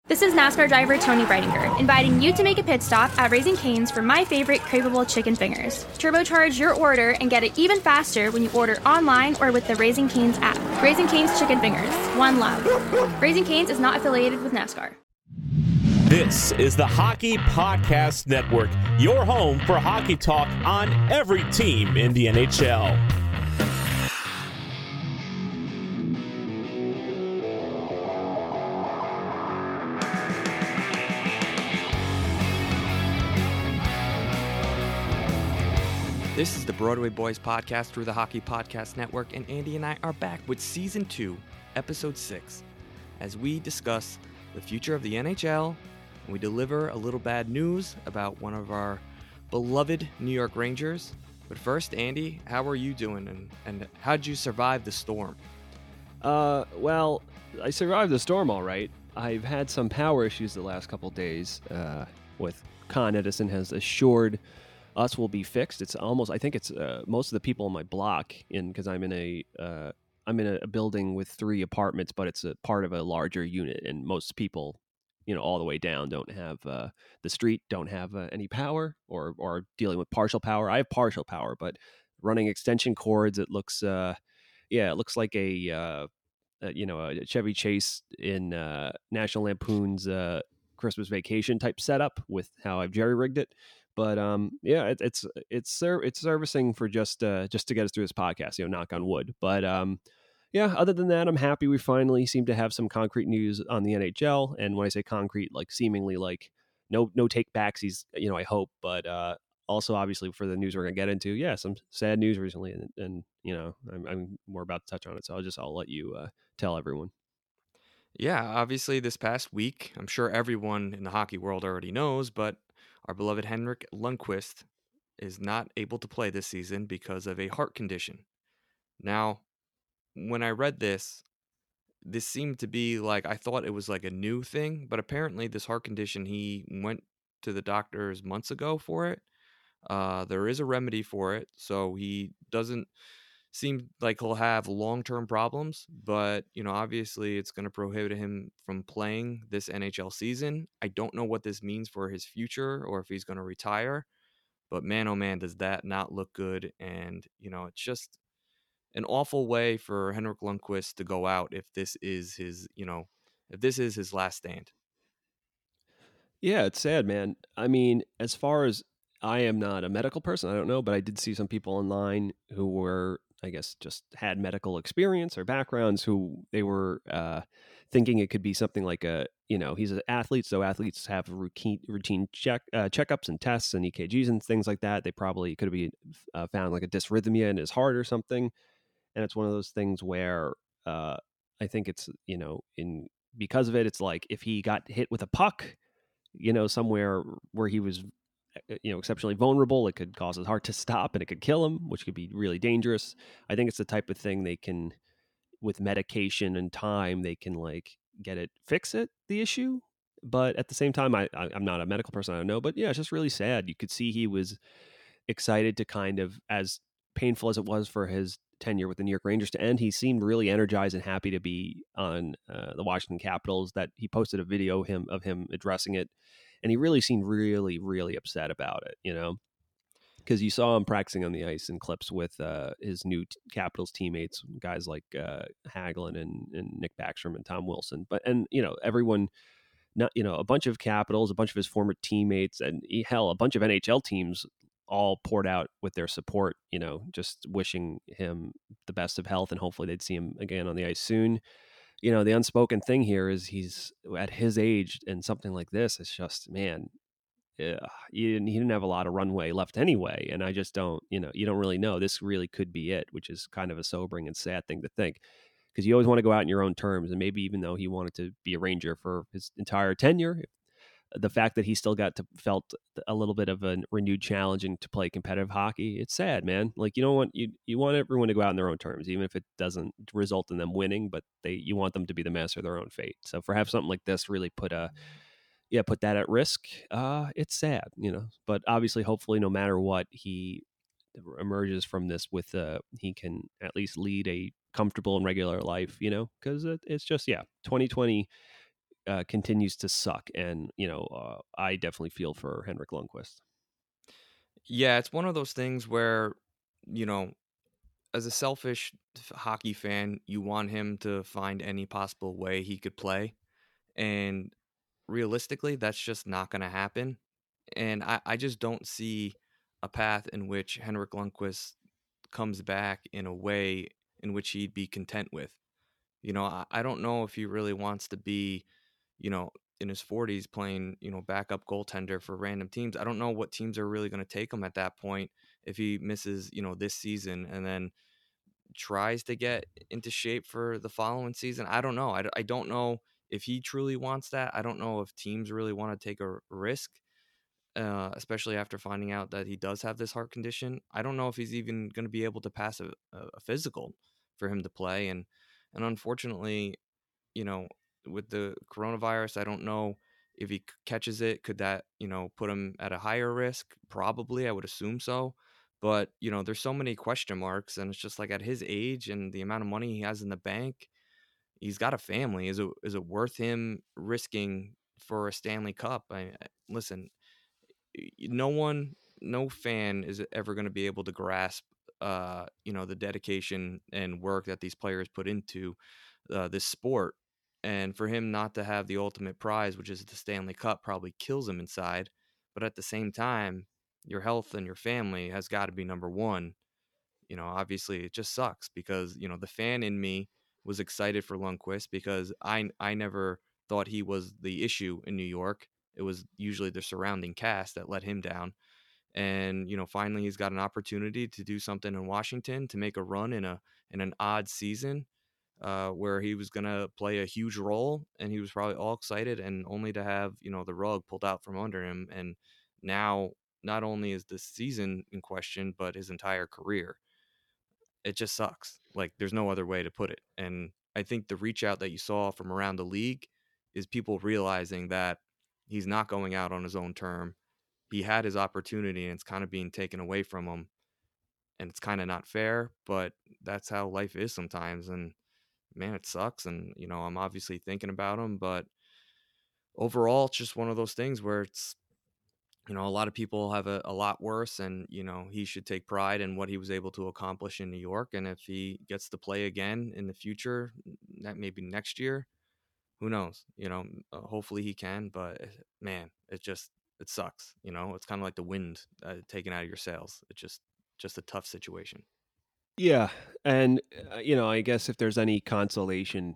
This is NASCAR driver Tony Breidinger, inviting you to make a pit stop at Raising Cane's for my favorite craveable chicken fingers. Turbocharge your order and get it even faster when you order online or with the Raising Cane's app. Raising Cane's Chicken Fingers, one love. Raising Cane's is not affiliated with NASCAR. This is the Hockey Podcast Network, your home for hockey talk on every team in the NHL. This is the Broadway Boys podcast through the Hockey Podcast Network, and Andy and I are back with Season 2, Episode 6, as we discuss the future of the NHL, and we deliver a little bad news about one of our beloved New York Rangers. But first, Andy, how are you doing, and how'd you survive the storm? Well, I survived the storm all right. I've had some power issues the last couple days with Con Edison has assured us will be fixed. It's almost, I think it's most of the people on my block because I'm in a building with 3 apartments, but it's a part of a larger unit, and most people, all the way down don't have the street don't have any power or dealing with partial power. I have partial power, but running extension cords, it looks it looks like a Chevy Chase in National Lampoon's Christmas Vacation type setup with how I've jerry rigged it. But it's servicing for just to get us through this podcast, knock on wood. But other than that, I'm happy we finally seem to have some concrete news on the NHL. And when I say concrete, like seemingly like no take backsies, I hope. But also obviously for the news we're gonna get into, some sad news recently, and I'm more about to touch on it. So I'll let you tell everyone. Yeah, obviously this past week, I'm sure everyone in the hockey world already knows, but our beloved Henrik Lundqvist is not able to play this season because of a heart condition. Now, when I read this seemed to be like, I thought it was like a new thing, but apparently this heart condition, he went to the doctors months ago for it. There is a remedy for it, so he doesn't seem like he'll have long-term problems, but obviously it's going to prohibit him from playing this NHL season. I don't know what this means for his future or if he's going to retire, but man, oh man, does that not look good. And it's just an awful way for Henrik Lundqvist to go out if this is his last stand. Yeah, it's sad, man. I mean, as far as I am not a medical person, I don't know, but I did see some people online who were, I guess, just had medical experience or backgrounds who they were thinking it could be something like he's an athlete, so athletes have routine checkups and tests and EKGs and things like that. They probably could be found like a dysrhythmia in his heart or something, and it's one of those things where I think it's in because of it, it's like if he got hit with a puck, somewhere where he was, exceptionally vulnerable, it could cause his heart to stop and it could kill him, which could be really dangerous. I think it's the type of thing they can, with medication and time, they can like fix the issue. But at the same time, I'm not a medical person, I don't know. But yeah, it's just really sad. You could see he was excited to kind of, as painful as it was for his tenure with the New York Rangers to end, he seemed really energized and happy to be on the Washington Capitals. That he posted a video of him addressing it, and he really seemed really, really upset about it, because you saw him practicing on the ice in clips with his new Capitals teammates, guys like Hagelin and Nick Backstrom and Tom Wilson. But everyone, not a bunch of Capitals, a bunch of his former teammates, and hell, a bunch of NHL teams all poured out with their support, just wishing him the best of health, and hopefully they'd see him again on the ice soon. The unspoken thing here is he's at his age, and something like this is just, man, he didn't have a lot of runway left anyway. And I just don't, you don't really know. This really could be it, which is kind of a sobering and sad thing to think, because you always want to go out in your own terms. And maybe even though he wanted to be a Ranger for his entire tenure, the fact that he still felt a little bit of a renewed challenging to play competitive hockey, it's sad, man. Like, you want everyone to go out in their own terms, even if it doesn't result in them winning, but you want them to be the master of their own fate. So for have something like this really put that at risk, it's sad, but obviously, hopefully, no matter what, he emerges from this with he can at least lead a comfortable and regular life, because it's just 2020 continues to suck. And, I definitely feel for Henrik Lundqvist. Yeah, it's one of those things where, you know, as a selfish hockey fan, you want him to find any possible way he could play. And realistically, that's just not going to happen. And I just don't see a path in which Henrik Lundqvist comes back in a way in which he'd be content with. I don't know if he really wants to be, you know, in his 40s playing, backup goaltender for random teams. I don't know what teams are really going to take him at that point if he misses, this season and then tries to get into shape for the following season. I don't know. I don't know if he truly wants that. I don't know if teams really want to take a risk, especially after finding out that he does have this heart condition. I don't know if he's even going to be able to pass a physical for him to play. And unfortunately, you know, with the coronavirus, I don't know if he catches it. Could that, put him at a higher risk? Probably, I would assume so. But, there's so many question marks, and it's just like at his age and the amount of money he has in the bank, he's got a family. Is it worth him risking for a Stanley Cup? Listen, no fan is ever going to be able to grasp the dedication and work that these players put into this sport. And for him not to have the ultimate prize, which is the Stanley Cup, probably kills him inside. But at the same time, your health and your family has got to be number one. Obviously it just sucks because, the fan in me was excited for Lundqvist because I never thought he was the issue in New York. It was usually the surrounding cast that let him down. And, finally he's got an opportunity to do something in Washington to make a run in an odd season where he was going to play a huge role, and he was probably all excited, and only to have, the rug pulled out from under him. And now not only is this season in question, but his entire career. It just sucks. Like, there's no other way to put it. And I think the reach out that you saw from around the league is people realizing that he's not going out on his own term. He had his opportunity and it's kind of being taken away from him. And it's kind of not fair, but that's how life is sometimes. And man, it sucks. And, I'm obviously thinking about him, but overall, it's just one of those things where it's, a lot of people have a lot worse, and, he should take pride in what he was able to accomplish in New York. And if he gets to play again in the future, that maybe next year, who knows, hopefully he can, but man, it sucks. It's kind of like the wind taken out of your sails. It's just a tough situation. Yeah. And, I guess if there's any consolation,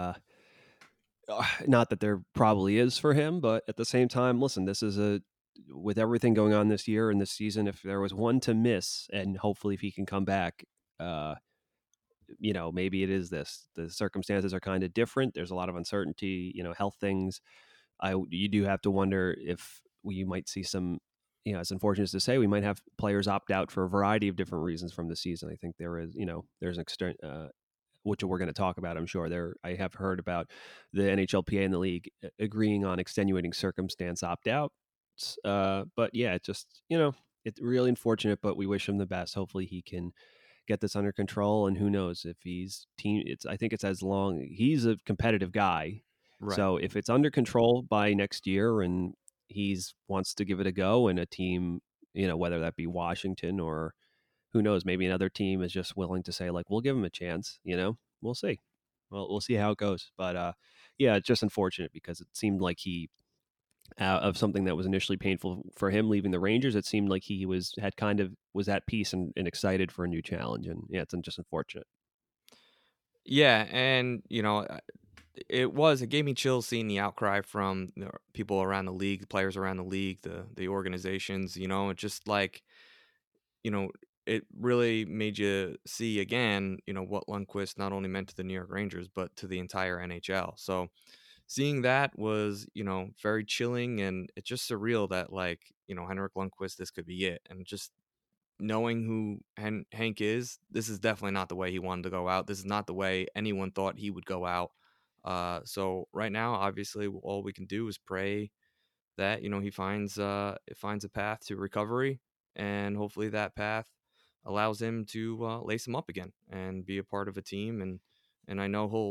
not that there probably is for him, but at the same time, listen, this is with everything going on this year and this season, if there was one to miss, and hopefully if he can come back, uh, maybe it is this. The circumstances are kind of different. There's a lot of uncertainty, health things. You do have to wonder if we might see some, as unfortunate as to say, we might have players opt out for a variety of different reasons from the season. I think there is, there's an extent, which we're going to talk about, I'm sure. I have heard about the NHLPA and the league agreeing on extenuating circumstance opt out. But yeah, it just, it's really unfortunate, but we wish him the best. Hopefully he can get this under control. And who knows if I think it's as long, he's a competitive guy. Right. So if it's under control by next year and he's wants to give it a go, and a team, whether that be Washington or who knows, maybe another team is just willing to say, like, we'll give him a chance, we'll see. Well, we'll see how it goes. But yeah, it's just unfortunate because it seemed like he, of something that was initially painful for him leaving the Rangers, it seemed like he was at peace and excited for a new challenge. And yeah, it's just unfortunate. Yeah. And, it gave me chills seeing the outcry from people around the league, the players around the league, the organizations, it just like, you know, it really made you see again, what Lundqvist not only meant to the New York Rangers, but to the entire NHL. So seeing that was, very chilling, and it's just surreal that, like, Henrik Lundqvist, this could be it. And just knowing who Hank is, this is definitely not the way he wanted to go out. This is not the way anyone thought he would go out. So right now, obviously, all we can do is pray that, he finds a path to recovery, and hopefully that path allows him to lace him up again and be a part of a team. And I know he'll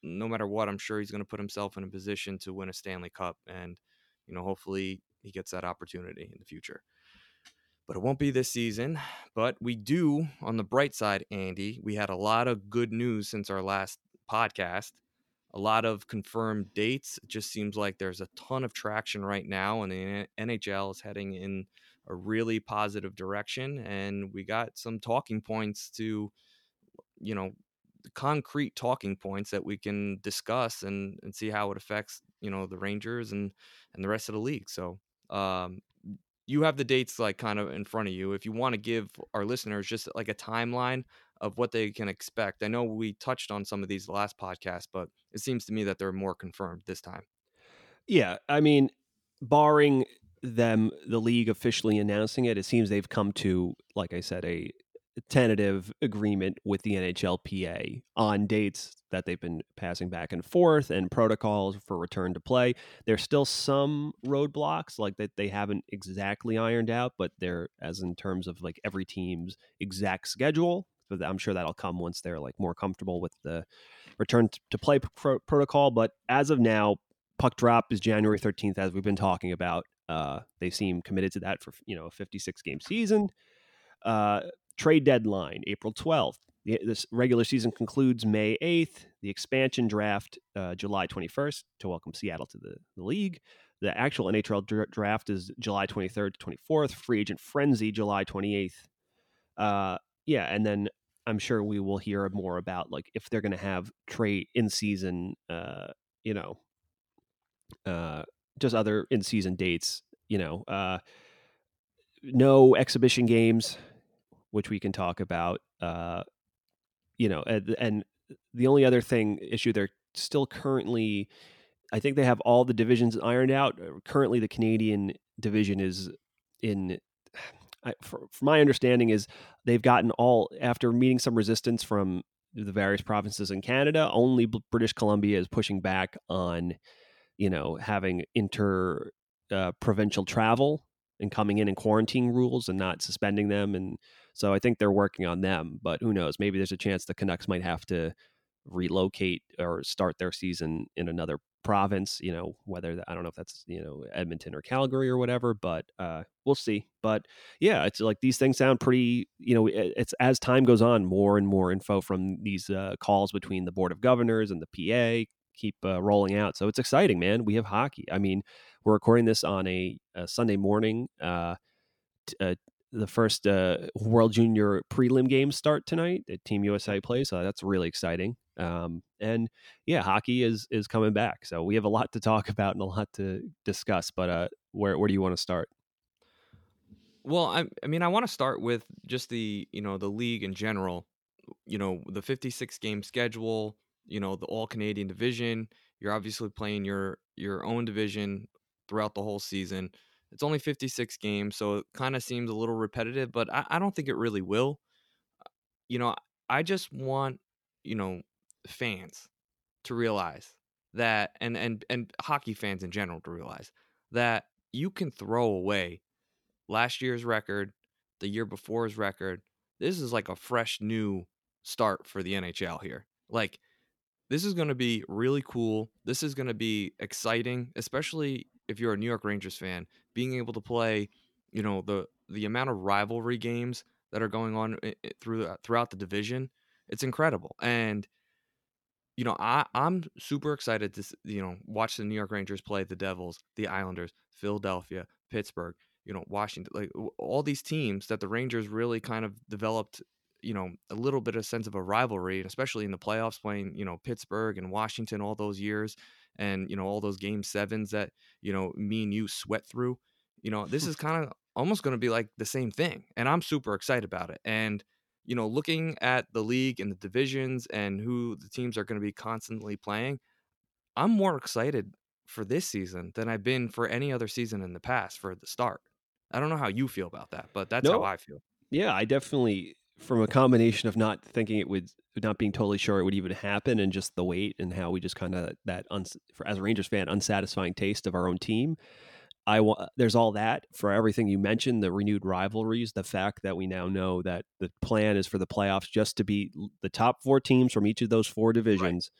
no matter what, I'm sure he's going to put himself in a position to win a Stanley Cup, and hopefully he gets that opportunity in the future. But it won't be this season. But we do, on the bright side, Andy, we had a lot of good news since our last podcast. A lot of confirmed dates. It just seems like there's a ton of traction right now, and the NHL is heading in a really positive direction. And we got some talking points to, concrete talking points that we can discuss and see how it affects, the Rangers and the rest of the league. So, you have the dates like kind of in front of you. If you want to give our listeners just like a timeline of what they can expect. I know we touched on some of these last podcast, but it seems to me that they're more confirmed this time. Yeah, I mean, barring the league officially announcing it, it seems they've come to, like I said, a tentative agreement with the NHLPA on dates that they've been passing back and forth and protocols for return to play. There's still some roadblocks like that they haven't exactly ironed out, but they're, as in terms of like every team's exact schedule. But I'm sure that'll come once they're like more comfortable with the return to play protocol. But as of now, puck drop is January 13th, as we've been talking about. They seem committed to that for a 56 game season. Trade deadline April 12th. This regular season concludes May 8th. The expansion draft July 21st to welcome Seattle to the league. The actual NHL draft is July 23rd to 24th. Free agent frenzy July 28th. And then I'm sure we will hear more about like if they're going to have trade in season. Just other in-season dates, no exhibition games, which we can talk about, and the only other issue they're still currently, I think they have all the divisions ironed out. Currently, the Canadian division is from my understanding is they've gotten all, after meeting some resistance from the various provinces in Canada, only British Columbia is pushing back on having provincial travel and coming in and quarantine rules and not suspending them. And so I think they're working on them, but who knows? Maybe there's a chance the Canucks might have to relocate or start their season in another province, whether I don't know if that's, Edmonton or Calgary or whatever, but we'll see. But yeah, it's like these things sound pretty, it's as time goes on, more and more info from these calls between the Board of Governors and the PA keep rolling out. So it's exciting, man. We have hockey. I mean, we're recording this on a Sunday morning. The first World Junior prelim games start tonight at Team USA plays. So that's really exciting. And yeah, hockey is coming back. So we have a lot to talk about and a lot to discuss. But where do you want to start? Well, I want to start with just the league in general. The 56 game schedule. The all Canadian division. You're obviously playing your own division throughout the whole season. It's only 56 games, so it kind of seems a little repetitive, but I don't think it really will. I just want, fans to realize that, and hockey fans in general to realize that you can throw away last year's record, the year before's record. This is like a fresh new start for the NHL here. Like, this is going to be really cool. This is going to be exciting, especially if you're a New York Rangers fan, being able to play, the amount of rivalry games that are going on throughout the division. It's incredible. And, I'm super excited to, watch the New York Rangers play the Devils, the Islanders, Philadelphia, Pittsburgh, Washington, like all these teams that the Rangers really kind of developed, a little bit of sense of a rivalry, especially in the playoffs, playing, Pittsburgh and Washington all those years, and, all those game sevens that, me and you sweat through. This is kind of almost going to be like the same thing. And I'm super excited about it. And, looking at the league and the divisions and who the teams are going to be constantly playing, I'm more excited for this season than I've been for any other season in the past for the start. I don't know how you feel about that, but that's how I feel. Yeah, I definitely, from a combination of not thinking not being totally sure it would even happen, and just the wait and how we just kind of as a Rangers fan, unsatisfying taste of our own team. There's all that for everything you mentioned, the renewed rivalries, the fact that we now know that the plan is for the playoffs just to be the top 4 teams from each of those 4 divisions.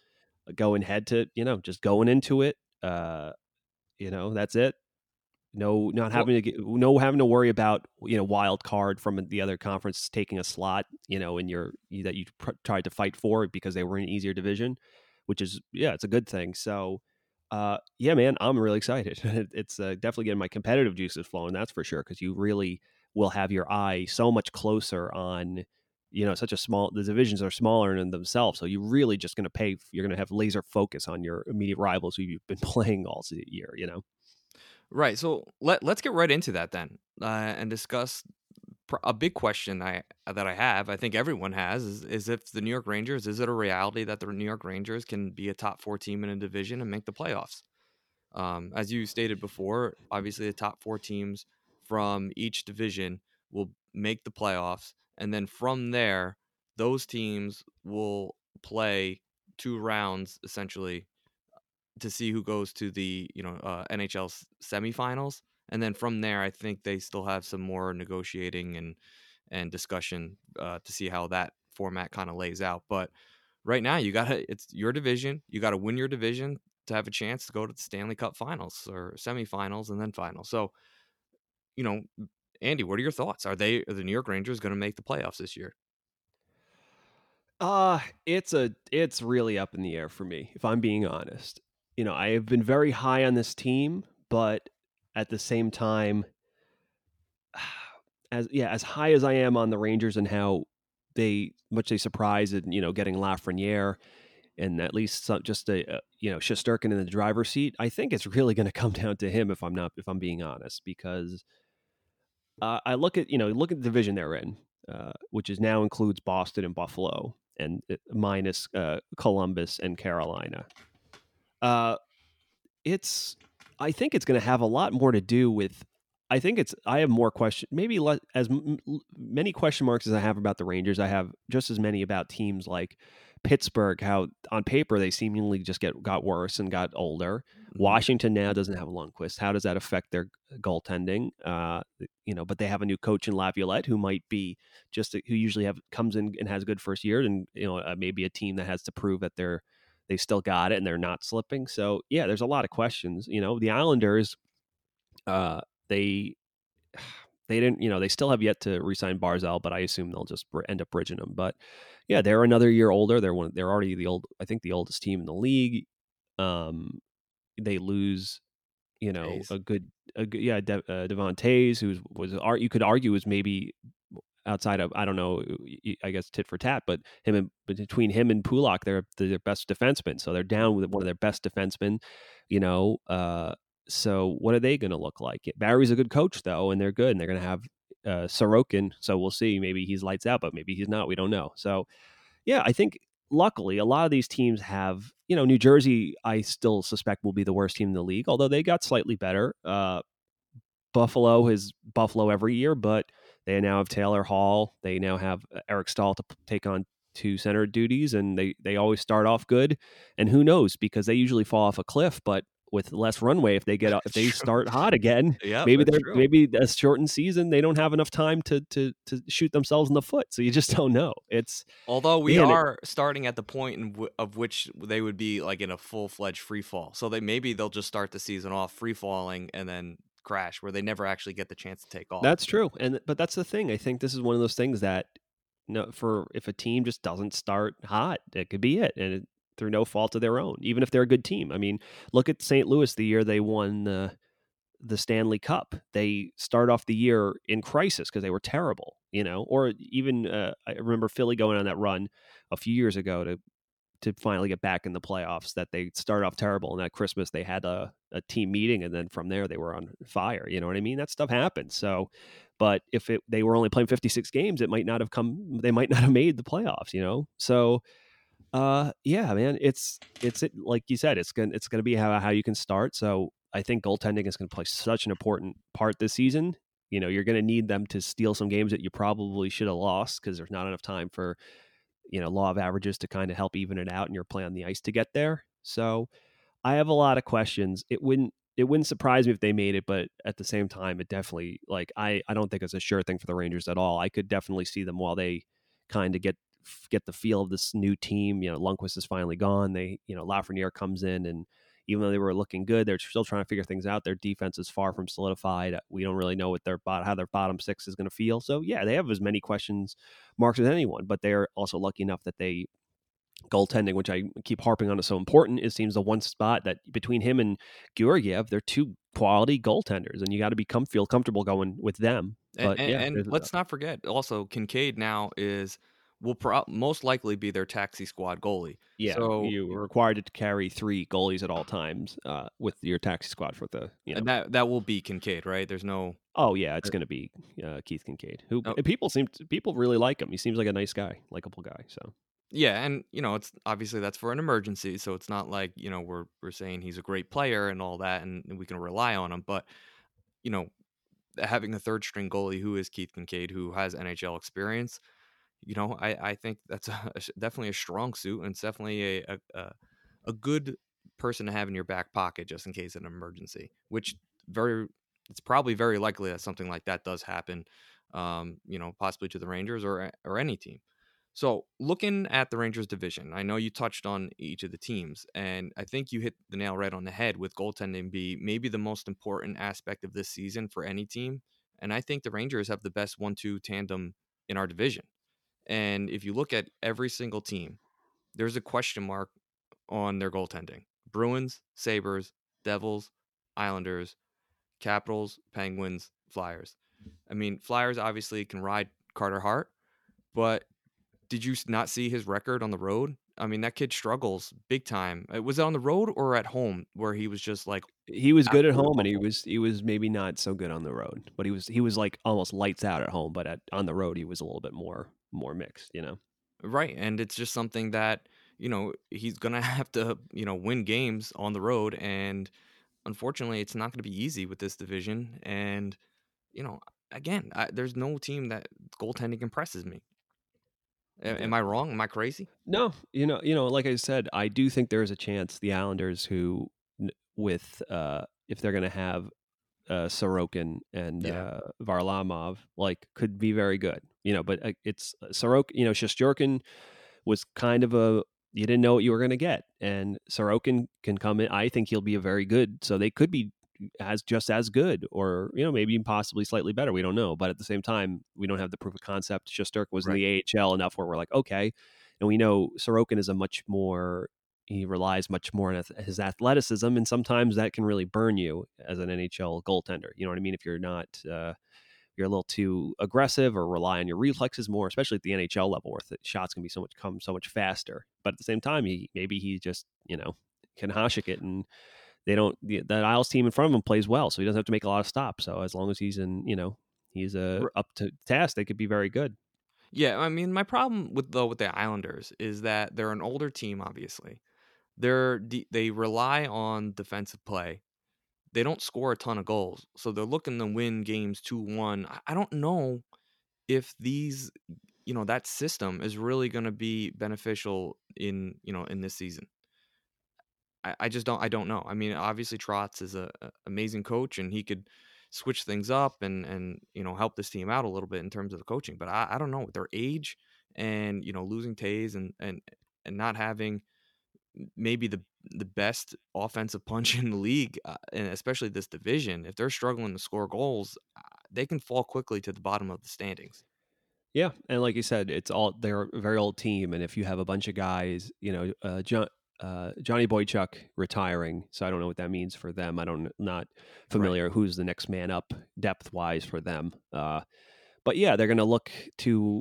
going head to, just going into it. That's it. No, not Well, having to worry about wild card from the other conference taking a slot in that you tried to fight for because they were in an easier division, which is it's a good thing. So, yeah, man, I'm really excited. It's definitely getting my competitive juices flowing. That's for sure, because you really will have your eye so much closer on the divisions are smaller in themselves, so you're really just going to you're going to have laser focus on your immediate rivals who you've been playing all year. right. So let's get right into that then, and discuss a big question that I have. I think everyone has is if the New York Rangers, is it a reality that the New York Rangers can be a top 4 team in a division and make the playoffs? As you stated before, obviously the top 4 teams from each division will make the playoffs, and then from there, those teams will play 2 rounds essentially to see who goes to the NHL semifinals, and then from there, I think they still have some more negotiating and discussion to see how that format kind of lays out. But right now, it's your division. You gotta win your division to have a chance to go to the Stanley Cup Finals or semifinals and then finals. So, you know, Andy, what are your thoughts? Are the New York Rangers going to make the playoffs this year? It's really up in the air for me, if I'm being honest. I have been very high on this team, but at the same time, as high as I am on the Rangers and how they surprised in getting Lafreniere and at least just Shesterkin in the driver's seat, I think it's really going to come down to him if I'm being honest, because I look at the division they're in, which is now includes Boston and Buffalo, and minus Columbus and Carolina. I think it's going to have a lot more to do with. I have more questions, maybe many question marks as I have about the Rangers. I have just as many about teams like Pittsburgh, how on paper they seemingly just got worse and got older. Washington now doesn't have a Lundqvist. How does that affect their goaltending? But they have a new coach in Laviolette who might be who usually comes in and has a good first year, and maybe a team that has to prove that they still got it and they're not slipping. So yeah, there's a lot of questions. The Islanders, they didn't, they still have yet to re-sign Barzal, but I assume they'll just end up bridging them. But yeah, they're another year older. They're already the oldest team in the league. They lose, Taves. Devon Toews, you could argue was maybe outside of, I don't know, I guess tit for tat, but between him and Pulak, they're their best defensemen. So they're down with one of their best defensemen, so what are they going to look like? Barry's a good coach though, and they're good, and they're going to have Sorokin. So we'll see. Maybe he's lights out, but maybe he's not. We don't know. So yeah, I think luckily a lot of these teams have, New Jersey, I still suspect will be the worst team in the league, although they got slightly better. Buffalo is Buffalo every year, but they now have Taylor Hall. They now have Eric Stahl to take on 2 center duties, and they always start off good. And who knows, because they usually fall off a cliff, but with less runway, if they start hot again, Yeah, maybe a shortened season, they don't have enough time to shoot themselves in the foot. So you just don't know. Although we are starting at the point of which they would be like in a full-fledged free fall, so they'll just start the season off free falling and then crash where they never actually get the chance to take off. That's true, but that's the thing. I think this is one of those things that if a team just doesn't start hot, it could be it, and through no fault of their own, even if they're a good team. I mean, look at St. Louis the year they won the Stanley Cup. They start off the year in crisis because they were terrible, or even I remember Philly going on that run a few years ago to finally get back in the playoffs, that they start off terrible, and that Christmas they had a team meeting, and then from there they were on fire. You know what I mean? That stuff happens. So, but if they were only playing 56 games, they might not have made the playoffs, So, yeah, man, it's like you said, it's going to be how you can start. So I think goaltending is going to play such an important part this season. You're going to need them to steal some games that you probably should have lost because there's not enough time for, law of averages to kind of help even it out in your play on the ice to get there. So I have a lot of questions. It wouldn't surprise me if they made it, but at the same time, it definitely, I don't think it's a sure thing for the Rangers at all. I could definitely see them while they kind of get get the feel of this new team. Lundqvist is finally gone. Lafreniere comes in, and even though they were looking good, they're still trying to figure things out. Their defense is far from solidified. We don't really know how their bottom six is going to feel. So yeah, they have as many questions marks as anyone, but they're also lucky enough that goaltending, which I keep harping on, is so important. It seems the one spot that between him and Georgiev, they're two quality goaltenders, and you got to feel comfortable going with them. But And let's not forget, also Kincaid now will most likely be their taxi squad goalie. So you were required to carry 3 goalies at all times with your taxi squad for the and that will be Kincaid, right? There's no. Oh yeah, it's going to be Keith Kincaid, who people really like him. He seems like a nice guy, likable guy. So. Yeah, and it's obviously that's for an emergency, so it's not like we're saying he's a great player and all that, and we can rely on him. But you know, having a third string goalie who is Keith Kincaid, who has NHL experience, I think that's definitely a strong suit, and it's definitely a good person to have in your back pocket just in case of an emergency. Which it's probably very likely that something like that does happen, possibly to the Rangers or any team. So looking at the Rangers division, I know you touched on each of the teams, and I think you hit the nail right on the head with goaltending be maybe the most important aspect of this season for any team. And I think the Rangers have the best 1-2 tandem in our division. And if you look at every single team, there's a question mark on their goaltending. Bruins, Sabres, Devils, Islanders, Capitals, Penguins, Flyers. I mean, Flyers obviously can ride Carter Hart, but did you not see his record on the road? I mean, that kid struggles big time. Was it on the road or at home where he was just like he was good at home, and awful? he was maybe not so good on the road, but he was like almost lights out at home, but on the road he was a little bit more mixed, Right, and it's just something that, he's gonna have to, win games on the road, and unfortunately, it's not gonna be easy with this division. And you know, again, there's no team that goaltending impresses me. Yeah. Am I wrong? Am I crazy? No, like I said, I do think there is a chance the Islanders, who with if they're going to have Sorokin and Yeah, Varlamov, like, could be very good. But it's Sorokin. Shesterkin was kind of you didn't know what you were going to get, and Sorokin can come in. I think he'll be a very good. So they could be just as good, or maybe even possibly slightly better. We don't know, but at the same time, we don't have the proof of concept. Shesterkin was in right. the AHL enough where we're like, okay, and we know Sorokin is he relies much more on his athleticism, and sometimes that can really burn you as an NHL goaltender. You know what I mean? If you're not, you're a little too aggressive or rely on your reflexes more, especially at the NHL level, where the shots can be so much faster. But at the same time, he just can Hasek it, and they don't. That Isles team in front of him plays well, so he doesn't have to make a lot of stops. So as long as he's he's up to task, they could be very good. Yeah, I mean, my problem with the Islanders is that they're an older team. Obviously, they rely on defensive play. They don't score a ton of goals, so they're looking to win games 2-1. I don't know if that system is really going to be beneficial in this season. I just don't know. I mean, obviously Trotz is a amazing coach, and he could switch things up and help this team out a little bit in terms of the coaching. But I don't know, with their age and losing Tays and not having maybe the best offensive punch in the league, and especially this division, if they're struggling to score goals, they can fall quickly to the bottom of the standings. Yeah, and like you said, they're a very old team, and if you have a bunch of guys, Johnny Boychuk retiring, so I don't know what that means for them. Not Right. familiar who's the next man up depth wise for them. But yeah, they're going to look to,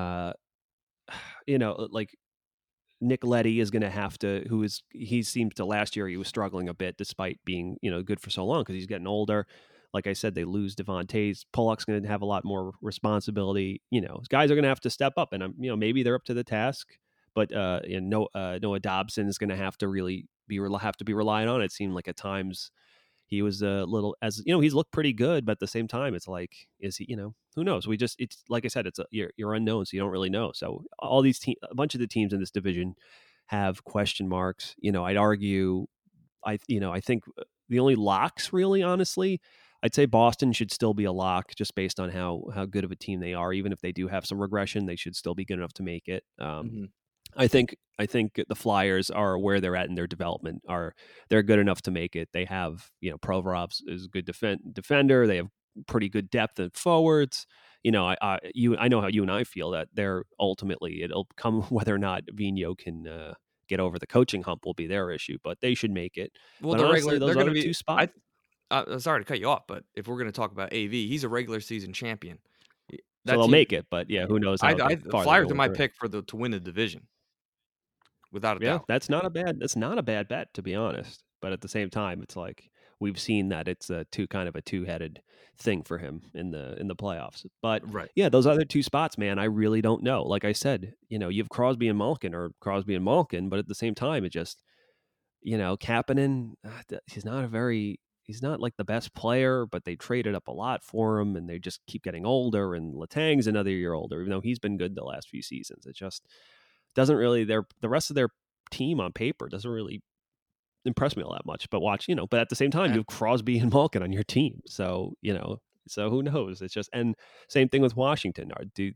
like Nick Leddy is going to have to, he seems to last year he was struggling a bit despite being good for so long because he's getting older. Like I said, they lose Devon Tays. Pollock's going to have a lot more responsibility. Guys are going to have to step up, and maybe they're up to the task. But Noah Dobson is going to have to really be relying on. It seemed like at times he was a little, as he's looked pretty good, but at the same time, it's like, is he? Who knows? It's like I said, you're unknown, so you don't really know. So all these a bunch of the teams in this division have question marks. I'd argue, I think the only locks really, honestly, I'd say Boston should still be a lock just based on how good of a team they are. Even if they do have some regression, they should still be good enough to make it. I think the Flyers are where they're at in their development. They're good enough to make it. They have, Provorov is a good defender. They have pretty good depth at forwards. I know how you and I feel that they're ultimately it'll come whether or not Vigneault can get over the coaching hump will be their issue, but they should make it. Well, but honestly, those other two spots. I'm sorry to cut you off, but if we're going to talk about AV, he's a regular season champion. So they'll make it, but who knows how the Flyers are my pick to win the division. Without a doubt. That's not a bad bet, to be honest. But at the same time, it's like we've seen that it's a two-headed thing for him in the playoffs. But those other two spots, man, I really don't know. Like I said, you have Crosby and Malkin, but at the same time, it just, Kapanen, he's not like the best player, but they traded up a lot for him, and they just keep getting older. And Letang's another year older, even though he's been good the last few seasons. It just doesn't really. The rest of their team on paper doesn't really impress me all that much. But but at the same time, you have Crosby and Malkin on your team, so so who knows? It's just, and same thing with Washington.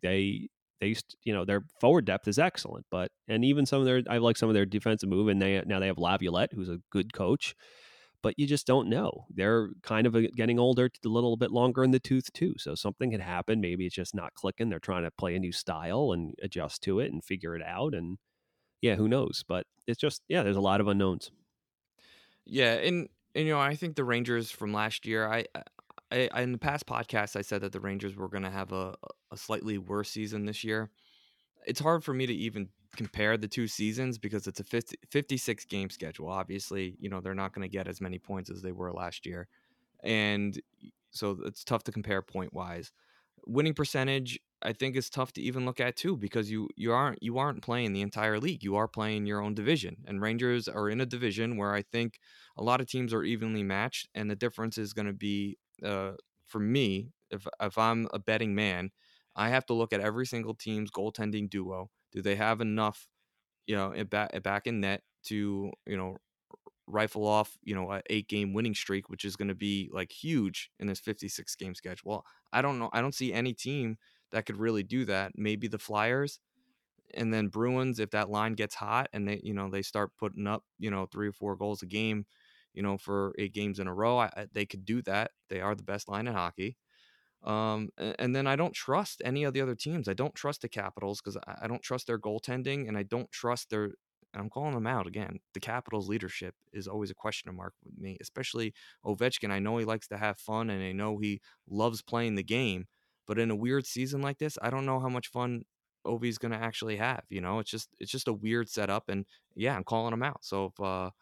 Their forward depth is excellent, and even I like some of their defensive move, and now they have Laviolette, who's a good coach. But you just don't know. They're kind of getting older, a little bit longer in the tooth too. So something had happened. Maybe it's just not clicking. They're trying to play a new style and adjust to it and figure it out. And who knows? But it's just, there's a lot of unknowns. Yeah, and I think the Rangers from last year, I in the past podcast, I said that the Rangers were going to have a slightly worse season this year. It's hard for me to even compare the two seasons because it's a 56 game schedule. Obviously, they're not going to get as many points as they were last year. And so it's tough to compare point wise. Winning percentage, I think, is tough to even look at too, because you aren't playing the entire league. You are playing your own division, and Rangers are in a division where I think a lot of teams are evenly matched. And the difference is going to be, for me, if I'm a betting man, I have to look at every single team's goaltending duo. Do they have enough, back in net to, rifle off, an 8-game winning streak, which is going to be like huge in this 56 game schedule? I don't know. I don't see any team that could really do that. Maybe the Flyers, and then Bruins, if that line gets hot and they start putting up, 3 or 4 goals a game, for 8 games in a row, they could do that. They are the best line in hockey. And then I don't trust any of the other teams. I don't trust the Capitals because I don't trust their goaltending, and I don't trust I'm calling them out again. The Capitals' leadership is always a question mark with me, especially Ovechkin. I know he likes to have fun, and I know he loves playing the game, but in a weird season like this, I don't know how much fun Ovi's going to actually have. It's just a weird setup, and I'm calling him out. So if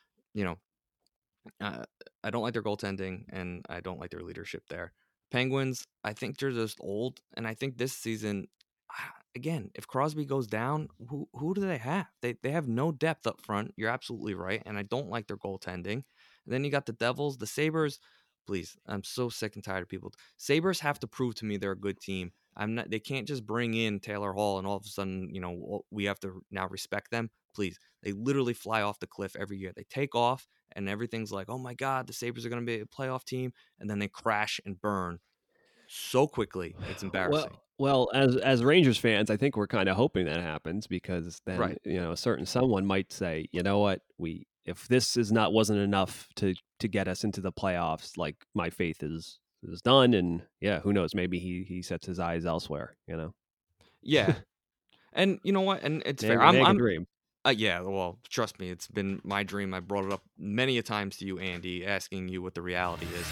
I don't like their goaltending, and I don't like their leadership there. Penguins, I think they're just old, and I think this season, again, if Crosby goes down, who do they have? They have no depth up front. You're absolutely right, and I don't like their goaltending. And then you got the Devils, the Sabres. Please, I'm so sick and tired of people. Sabres have to prove to me they're a good team. They can't just bring in Taylor Hall and all of a sudden, we have to now respect them. Please, they literally fly off the cliff every year. They take off, and everything's like, oh my God, the Sabres are going to be a playoff team, and then they crash and burn so quickly. It's embarrassing. Well, as Rangers fans, I think we're kind of hoping that happens, because then a certain someone might say, you know what, if this wasn't enough to get us into the playoffs, like, my faith is done, and who knows, maybe he sets his eyes elsewhere. Yeah, and you know what, and it's fair. I'm a dream. Well, trust me, it's been my dream. I brought it up many a times to you, Andy, asking you what the reality is.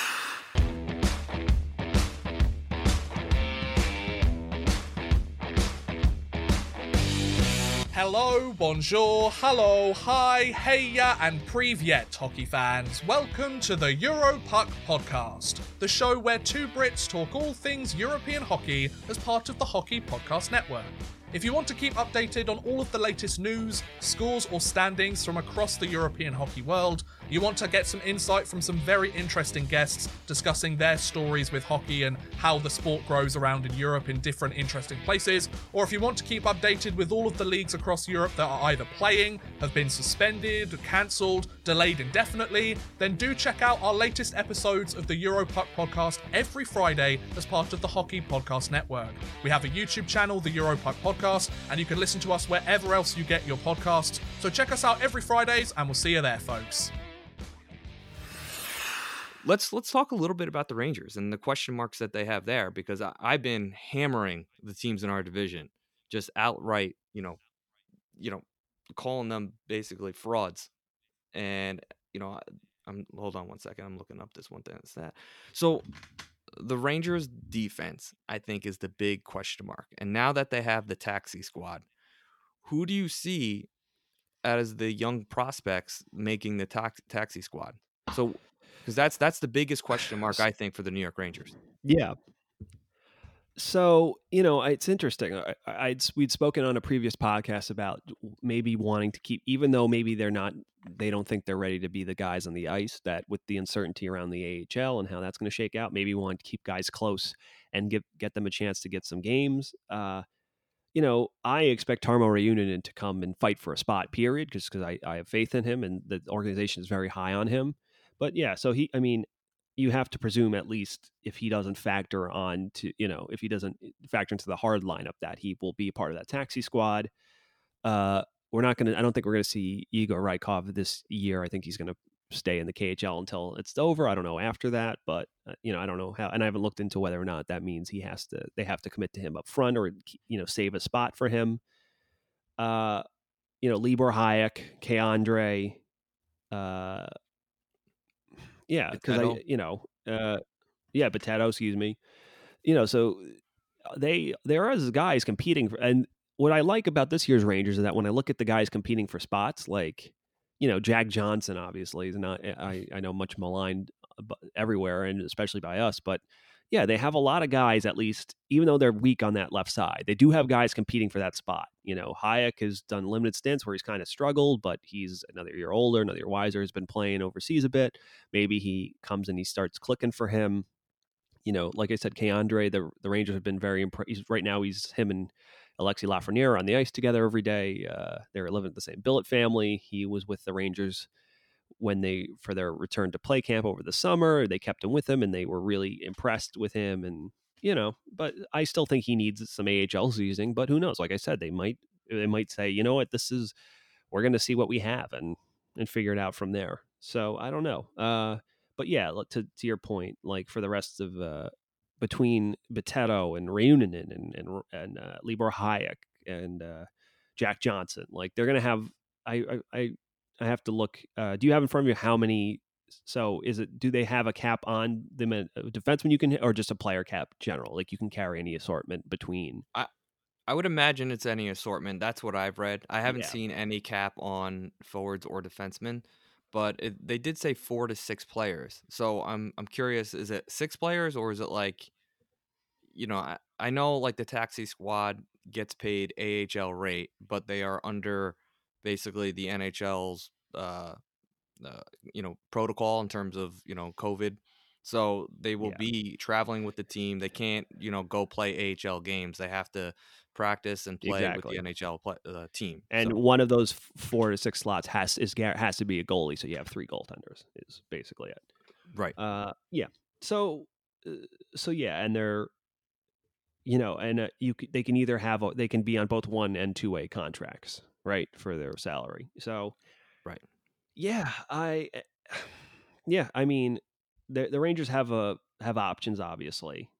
Hello, bonjour, hello, hi, heya, and privyet, hockey fans. Welcome to the Europuck podcast, the show where two Brits talk all things European hockey as part of the Hockey Podcast Network. If you want to keep updated on all of the latest news, scores, or standings from across the European hockey world, You want to get some insight from some very interesting guests discussing their stories with hockey and how the sport grows around in Europe in different interesting places, or if you want to keep updated with all of the leagues across Europe that are either playing, have been suspended, cancelled, delayed indefinitely, then do check out our latest episodes of the EuroPuck podcast every Friday as part of the Hockey Podcast Network. We have a YouTube channel, the EuroPuck Podcast, and you can listen to us wherever else you get your podcasts. So check us out every Fridays, and we'll see you there, folks. Let's talk a little bit about the Rangers and the question marks that they have there, because I've been hammering the teams in our division, just outright, calling them basically frauds. And hold on one second, I'm looking up this one thing. It's that. So the Rangers defense, I think, is the big question mark. And now that they have the taxi squad, who do you see as the young prospects making the taxi squad? So, because that's the biggest question mark, I think, for the New York Rangers. Yeah. So, it's interesting. We'd spoken on a previous podcast about maybe wanting to keep, even though maybe they don't think they're ready to be the guys on the ice, that with the uncertainty around the AHL and how that's going to shake out, maybe wanting to keep guys close and get them a chance to get some games. I expect Tarmo Reunanen to come and fight for a spot, period, because I have faith in him and the organization is very high on him. But yeah, so you have to presume, at least if he doesn't factor on to, if he doesn't factor into the hard lineup, that he will be part of that taxi squad. I don't think we're going to see Igor Rykov this year. I think he's going to stay in the KHL until it's over. I don't know after that, but I don't know how, and I haven't looked into whether or not that means they have to commit to him up front or, save a spot for him. Libor Hayek, K'Andre, yeah, because Potato, excuse me. So there is guys competing and what I like about this year's Rangers is that when I look at the guys competing for spots, like, Jack Johnson obviously is not, I know, much maligned everywhere and especially by us, but yeah, they have a lot of guys, at least, even though they're weak on that left side. They do have guys competing for that spot. Hayek has done limited stints where he's kind of struggled, but he's another year older, another year wiser, has been playing overseas a bit. Maybe he comes and he starts clicking for him. Like I said, K'Andre, the Rangers have been very impressed. Right now, him and Alexis Lafreniere are on the ice together every day. They're living at the same billet family. He was with the Rangers for their return to play camp over the summer. They kept him with them and they were really impressed with him. And, but I still think he needs some AHL seasoning, but who knows? Like I said, they might say, you know what, we're going to see what we have and figure it out from there. So I don't know. But yeah, to your point, like for the rest of, between Boteto and Reunanen and Libor Hayek and Jack Johnson, like they're going to have, I have to look. Do you have in front of you how many? So do they have a cap on them, a defenseman you can, or just a player cap general? Like you can carry any assortment between. I would imagine it's any assortment. That's what I've read. I haven't seen any cap on forwards or defensemen, but they did say 4 to 6 players. So I'm curious, is it 6 players or is it like, I know like the taxi squad gets paid AHL rate, but they are under basically the NHL's protocol in terms of COVID. So they will be traveling with the team. They can't go play AHL games. They have to practice and play with the NHL team. And one of those 4 to 6 slots has to be a goalie. So you have 3 goaltenders is basically it. Right. Yeah. So yeah, and they're and they can either they can be on both 1 and 2-way contracts, right, for their salary. So right. Yeah, I mean the Rangers have options, obviously.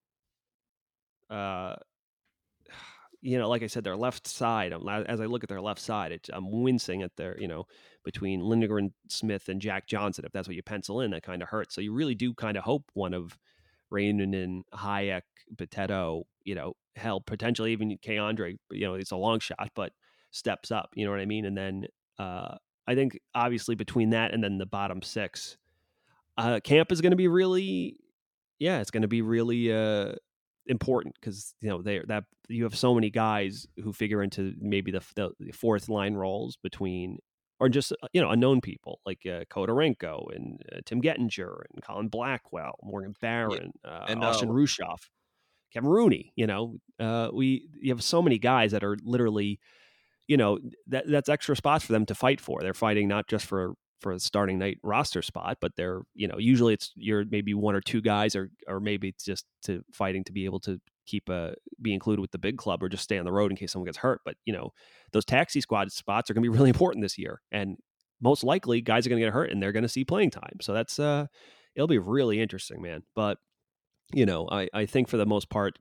Like I said, their left side, as I look at their left side, I'm wincing at their, between Lindgren, Smith, and Jack Johnson. If that's what you pencil in, that kind of hurts. So you really do kind of hope one of Reunanen, Hayek, Boteto, hell, potentially even K'Andre, it's a long shot, but steps up, you know what I mean? And then I think obviously between that and then the bottom 6, camp is going to be really, it's going to be really important because you have so many guys who figure into maybe the 4th line roles between or just unknown people like Kodorenko and Tim Gettinger and Colin Blackwell, Morgan Yeah. Barron, And Austin Rushoff, Kevin Rooney. You have so many guys that are literally, that's extra spots for them to fight for. They're fighting not just for a starting night roster spot, but they're, usually you're maybe one or two guys, or maybe it's just to fighting to be able to be included with the big club, or just stay on the road in case someone gets hurt. But those taxi squad spots are going to be really important this year, and most likely guys are going to get hurt and they're going to see playing time. So that's it'll be really interesting, man. But I think for the most part,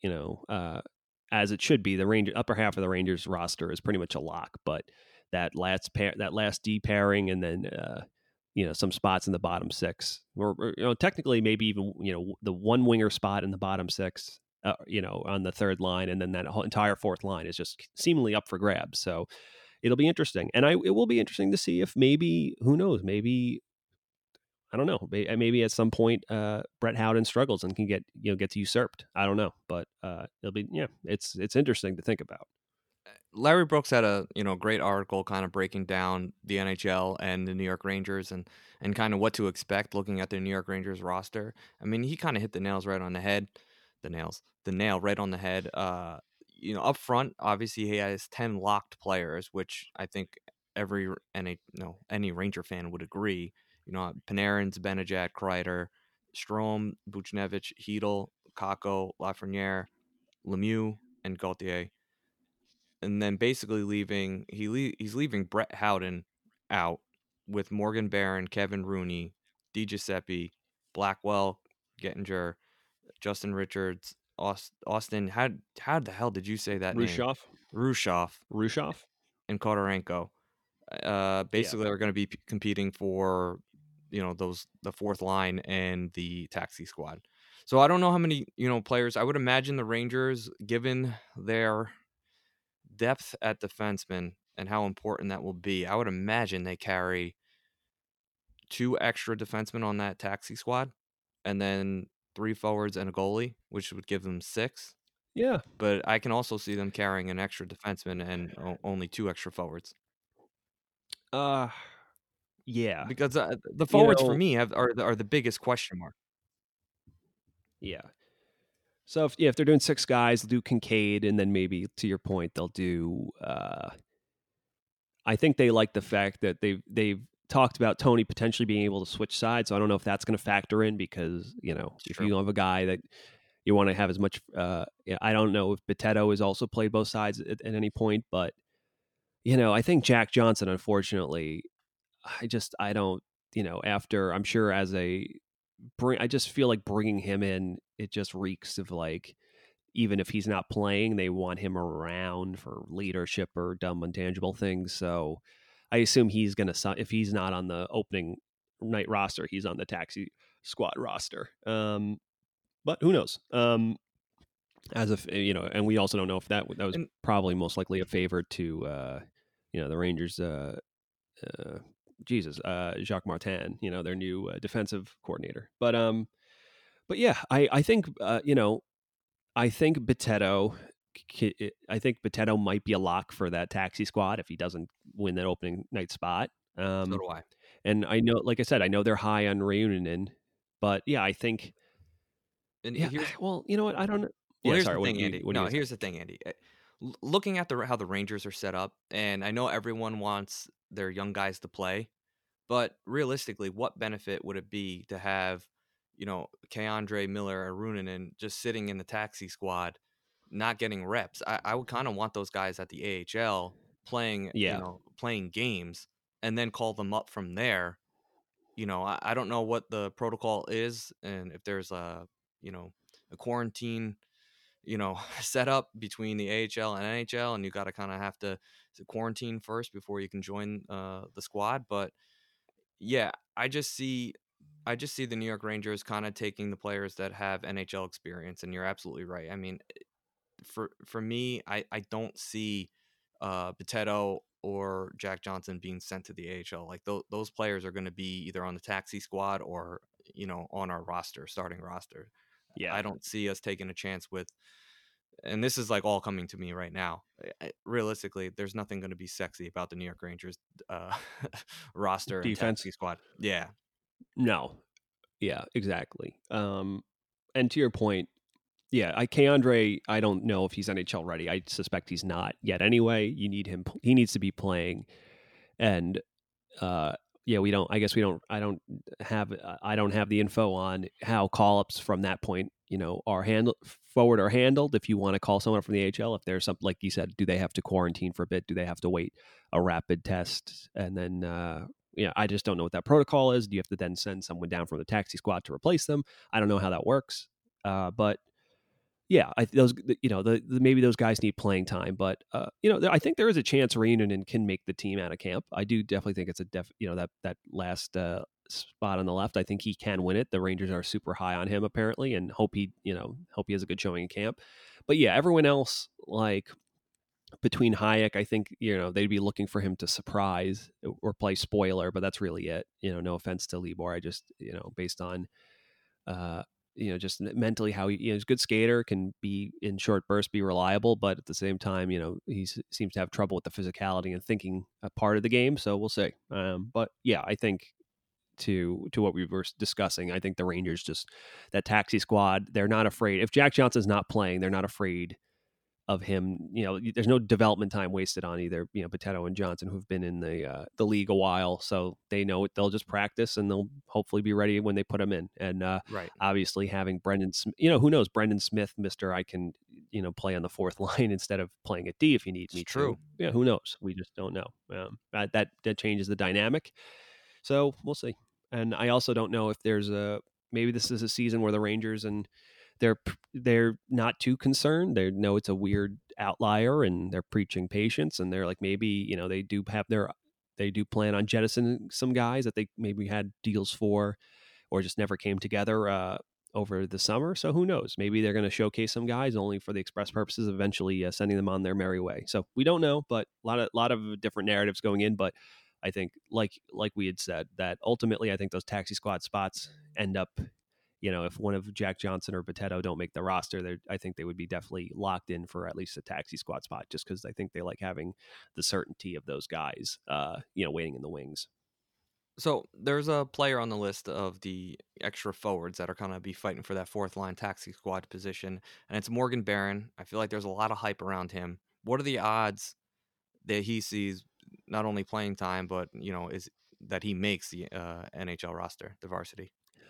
as it should be, the upper half of the Rangers roster is pretty much a lock. But that last D pairing, and then some spots in the bottom six, or technically maybe even the one winger spot in the bottom six, on the third line, and then that whole entire fourth line is just seemingly up for grabs. So it'll be interesting, and it will be interesting to see if maybe, who knows, maybe, I don't know, maybe at some point Brett Howden struggles and can gets usurped. I don't know, but it'll be it's interesting to think about. Larry Brooks had a great article kind of breaking down the NHL and the New York Rangers, and kind of what to expect looking at the New York Rangers roster. I mean, he kind of hit the nails right on the head. The nail right on the head. Up front, obviously he has 10 locked players, which I think any Ranger fan would agree. Panarin, Zibanejad, Kreider, Strome, Buchnevich, Hedel, Kakko, Lafreniere, Lemieux, and Gauthier. And then basically he's leaving Brett Howden out, with Morgan Barron, Kevin Rooney, DiGiuseppe, Blackwell, Gettinger, Justin Richards, Austin. How the hell did you say that name? Rushoff, and Kodorenko. Basically are going to be competing for the fourth line and the taxi squad. So I don't know how many players. I would imagine the Rangers, given their depth at defenseman and how important that will be, I would imagine they carry 2 extra defensemen on that taxi squad, and then 3 forwards and a goalie, which would give them 6. Yeah, But I can also see them carrying an extra defenseman and only 2 extra forwards. Yeah, because the forwards for me are the biggest question mark. Yeah. So if they're doing 6 guys, they'll do Kincaid, and then maybe, to your point, they'll do. I think they like the fact that they've talked about Tony potentially being able to switch sides. So I don't know if that's going to factor in, because if you have a guy that you want to have as much. I don't know if Bitetto has also played both sides at any point, but I think Jack Johnson, unfortunately, I don't. After, I'm sure, I just feel like bringing him in, it just reeks of like, even if he's not playing, they want him around for leadership or dumb intangible things. So I assume he's going to, if he's not on the opening night roster, he's on the taxi squad roster. But who knows? As if, and we also don't know if that was probably most likely a favor to, the Rangers, Jacques Martin, their new defensive coordinator. But yeah, I think, I think Bitetto might be a lock for that taxi squad if he doesn't win that opening night spot. So do I. And I know, like I said, I know they're high on Reunanen, but yeah, I think. And well, you know what? I don't know. Well, here's the thing, Andy. Here's the thing, Andy. Looking at how the Rangers are set up, and I know everyone wants their young guys to play, but realistically, what benefit would it be to have, K'Andre Miller or Reunanen just sitting in the taxi squad, not getting reps? I would kind of want those guys at the AHL playing, playing games, and then call them up from there. I don't know what the protocol is, and if there's a quarantine, set up between the AHL and NHL, and you got to kind of have to quarantine first before you can join the squad. But yeah, I just see the New York Rangers kind of taking the players that have NHL experience, and you're absolutely right. I mean, for me, I don't see Bitetto or Jack Johnson being sent to the AHL. Like those players are going to be either on the taxi squad or on our starting roster. Yeah, I don't see us taking a chance with and this is like all coming to me right now. Realistically, there's nothing going to be sexy about the New York Rangers uh, roster and Defense? taxi squad. Yeah, No. Yeah, exactly. And to your point, yeah, Keandre, I don't know if he's NHL ready. I suspect he's not yet anyway. You need him. He needs to be playing. And uh, yeah, we don't. I guess we don't. I don't have the info on how call ups from that point, are handled forward or handled. If you want to call someone from the AHL, if there's something like you said, do they have to quarantine for a bit? Do they have to wait a rapid test and then? I just don't know what that protocol is. Do you have to then send someone down from the taxi squad to replace them? I don't know how that works. But yeah, maybe those guys need playing time, but I think there is a chance Reinunen can make the team out of camp. I do definitely think it's that last spot on the left. I think he can win it. The Rangers are super high on him apparently, and hope he has a good showing in camp. But yeah, everyone else, like between Hayek, I think they'd be looking for him to surprise or play spoiler, but that's really it. No offense to Libor, I just based on uh, just mentally how he's a good skater, can be in short bursts, be reliable, but at the same time, he seems to have trouble with the physicality and thinking a part of the game. So we'll see. But yeah, I think to what we were discussing, I think the Rangers just that taxi squad, they're not afraid. If Jack Johnson's not playing, they're not afraid of him. There's no development time wasted on either, Potato and Johnson, who've been in the league a while, so they know it. They'll just practice and they'll hopefully be ready when they put them in. And right. obviously having Brendan, who knows, Brendan Smith, Mister, I can play on the fourth line instead of playing at D if you need me True. to. Yeah, who knows? We just don't know. That changes the dynamic. So we'll see. And I also don't know if there's maybe this is a season where the Rangers and they're not too concerned. They know it's a weird outlier and they're preaching patience, and they're like, maybe they do plan on jettisoning some guys that they maybe had deals for or just never came together over the summer. So who knows? Maybe they're going to showcase some guys only for the express purposes of eventually sending them on their merry way. So we don't know, but a lot of different narratives going in. But I think like we had said, that ultimately I think those taxi squad spots end up, if one of Jack Johnson or Potato don't make the roster, I think they would be definitely locked in for at least a taxi squad spot, just because I think they like having the certainty of those guys, waiting in the wings. So there's a player on the list of the extra forwards that are going to be fighting for that fourth line taxi squad position, and it's Morgan Barron. I feel like there's a lot of hype around him. What are the odds that he sees not only playing time, but is that he makes the NHL roster, the varsity?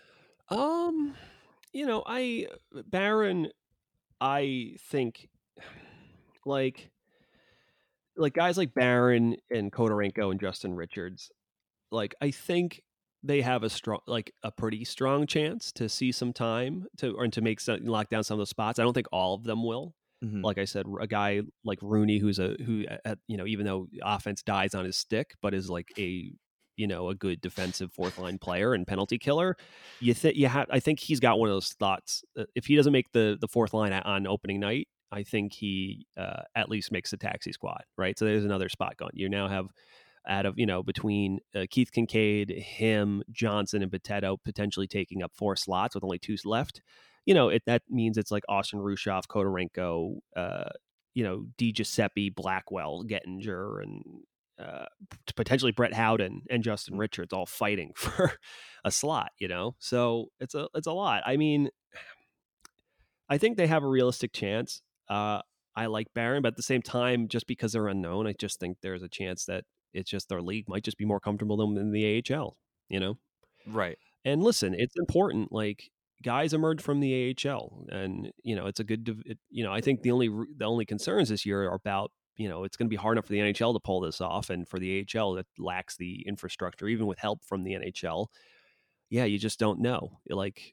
Barron, I think like guys like Barron and Kodorenko and Justin Richards, I think they have a pretty strong chance to see some time to lock down some of those spots. I don't think all of them will. Mm-hmm. Like I said, a guy like Rooney, who even though offense dies on his stick, but is like a good defensive fourth line player and penalty killer. I think he's got one of those thoughts. If he doesn't make the fourth line on opening night, I think he at least makes the taxi squad, right? So there's another spot gone. You now have between Keith Kincaid, him, Johnson, and Potato potentially taking up 4 slots with only 2 left. That means it's like Austin Rushoff, Kodorenko, Di Giuseppe, Blackwell, Gettinger, and potentially Brett Howden and Justin Richards all fighting for a slot. So it's a lot. I mean, I think they have a realistic chance. I like Barron, but at the same time, just because they're unknown, I just think there's a chance that it's just their league might just be more comfortable than the AHL, Right. And listen, it's important. Like, guys emerge from the AHL, and it's a good. I think the only concerns this year are about it's going to be hard enough for the NHL to pull this off, and for the AHL that lacks the infrastructure, even with help from the NHL. Yeah, you just don't know. Like,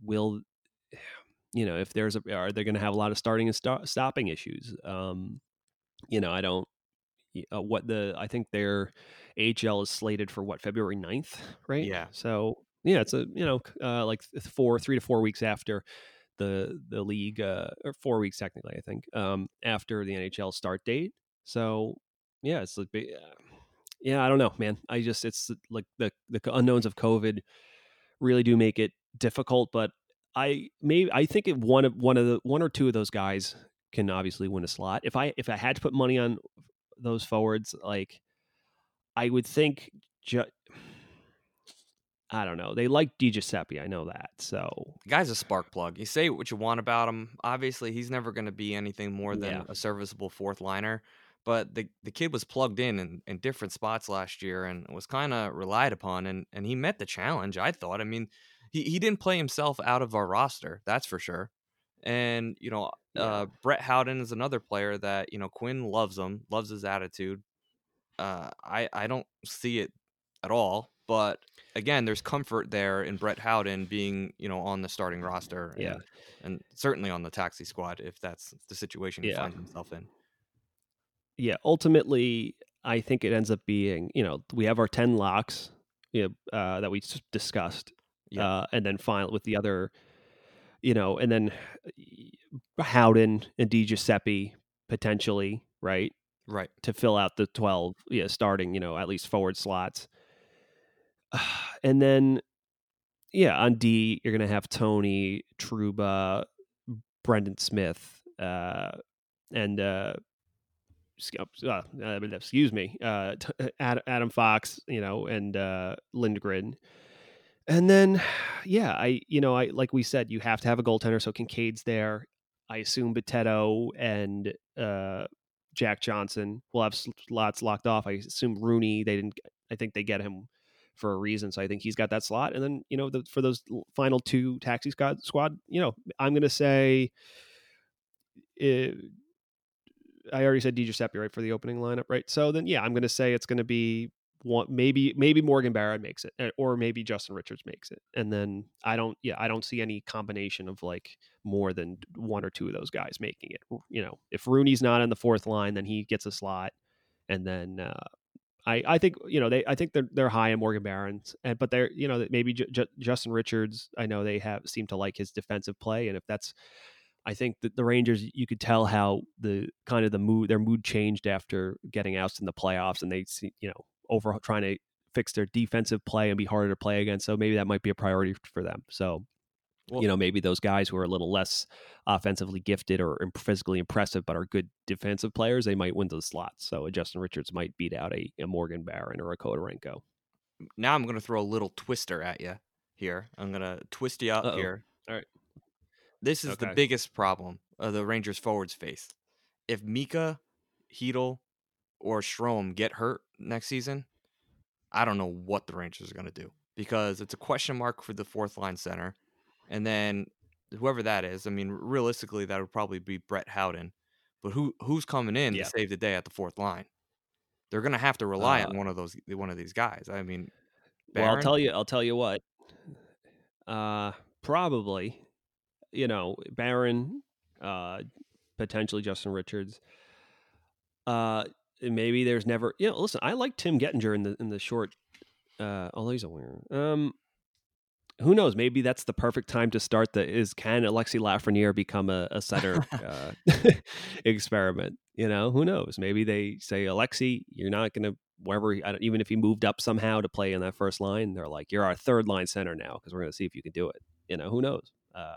if are they going to have a lot of starting and stopping issues? I don't. I think their AHL is slated for February 9th, right? Yeah. So yeah, it's a like 3 to 4 weeks after the league, or 4 weeks technically, I think, after the NHL start date. So yeah, it's like I don't know, man. It's like the unknowns of COVID really do make it difficult, but I think one or two of those guys can obviously win a slot. If I had to put money on those forwards, like I would think, I don't know. They like DiGiuseppe. I know that. So The guy's a spark plug. You say what you want about him. Obviously, he's never going to be anything more yeah, than a serviceable fourth liner. But the kid was plugged in different spots last year and was kind of relied upon. And he met the challenge, I thought. I mean, he didn't play himself out of our roster. That's for sure. And, yeah, Brett Howden is another player that, Quinn loves him, loves his attitude. I don't see it at all. But again, there's comfort there in Brett Howden being, on the starting roster yeah, and certainly on the taxi squad if that's the situation he yeah, finds himself in. yeah. Ultimately, I think it ends up being, we have our 10 locks, that we discussed, Yeah, and then final with the other, and then Howden and DiGiuseppe potentially, right, right. to fill out the 12, starting, at least forward slots. And then, on D, you're going to have Tony, Trouba, Brendan Smith, and excuse me, Adam Fox, and Lindgren. And then, I like we said, you have to have a goaltender. So Kincaid's there. I assume Boteto and Jack Johnson will have slots locked off. I assume Rooney. I think they get him for a reason. So I think he's got that slot. And then for those final two taxi squad, I'm going to say. I already said DiGiuseppe, right, for the opening lineup, right? So then, I'm going to say it's going to be one, maybe Morgan Barron makes it, or maybe Justin Richards makes it, and then I don't see any combination of like more than one or two of those guys making it. If Rooney's not in the fourth line, then he gets a slot, and then I think I think they're high on Morgan Barron, but they're maybe Justin Richards. I know they seem to like his defensive play, and if that's I think that the Rangers, you could tell how their mood changed after getting ousted in the playoffs, and they over trying to fix their defensive play and be harder to play against. So maybe that might be a priority for them. So Well, maybe those guys who are a little less offensively gifted or physically impressive but are good defensive players, they might win those slots. So a Justin Richards might beat out a Morgan Barron or a Kodorenko. now I'm going to throw a little twister at you here. I'm going to twist you up Uh-oh. here. All right. This is the Okay. biggest problem the Rangers forwards face. If Mika, Hedel, or Strome get hurt next season, I don't know what the Rangers are going to do because it's a question mark for the fourth line center. And then whoever that is, I mean, realistically, that would probably be Brett Howden. But who's coming in to save the day at the fourth line? They're going to have to rely on one of these guys. I mean, Well, Barron. I'll tell you what. Probably, Barron, potentially Justin Richards. Maybe there's never. Listen, I like Tim Gettinger in the short. Although he's a winger. Who knows? Maybe that's the perfect time to start. Can Alexi Lafreniere become a center experiment? Who knows? Maybe they say, Alexi, you're not going to even if he moved up somehow to play in that first line, they're like, you're our third line center now because we're going to see if you can do it. Who knows?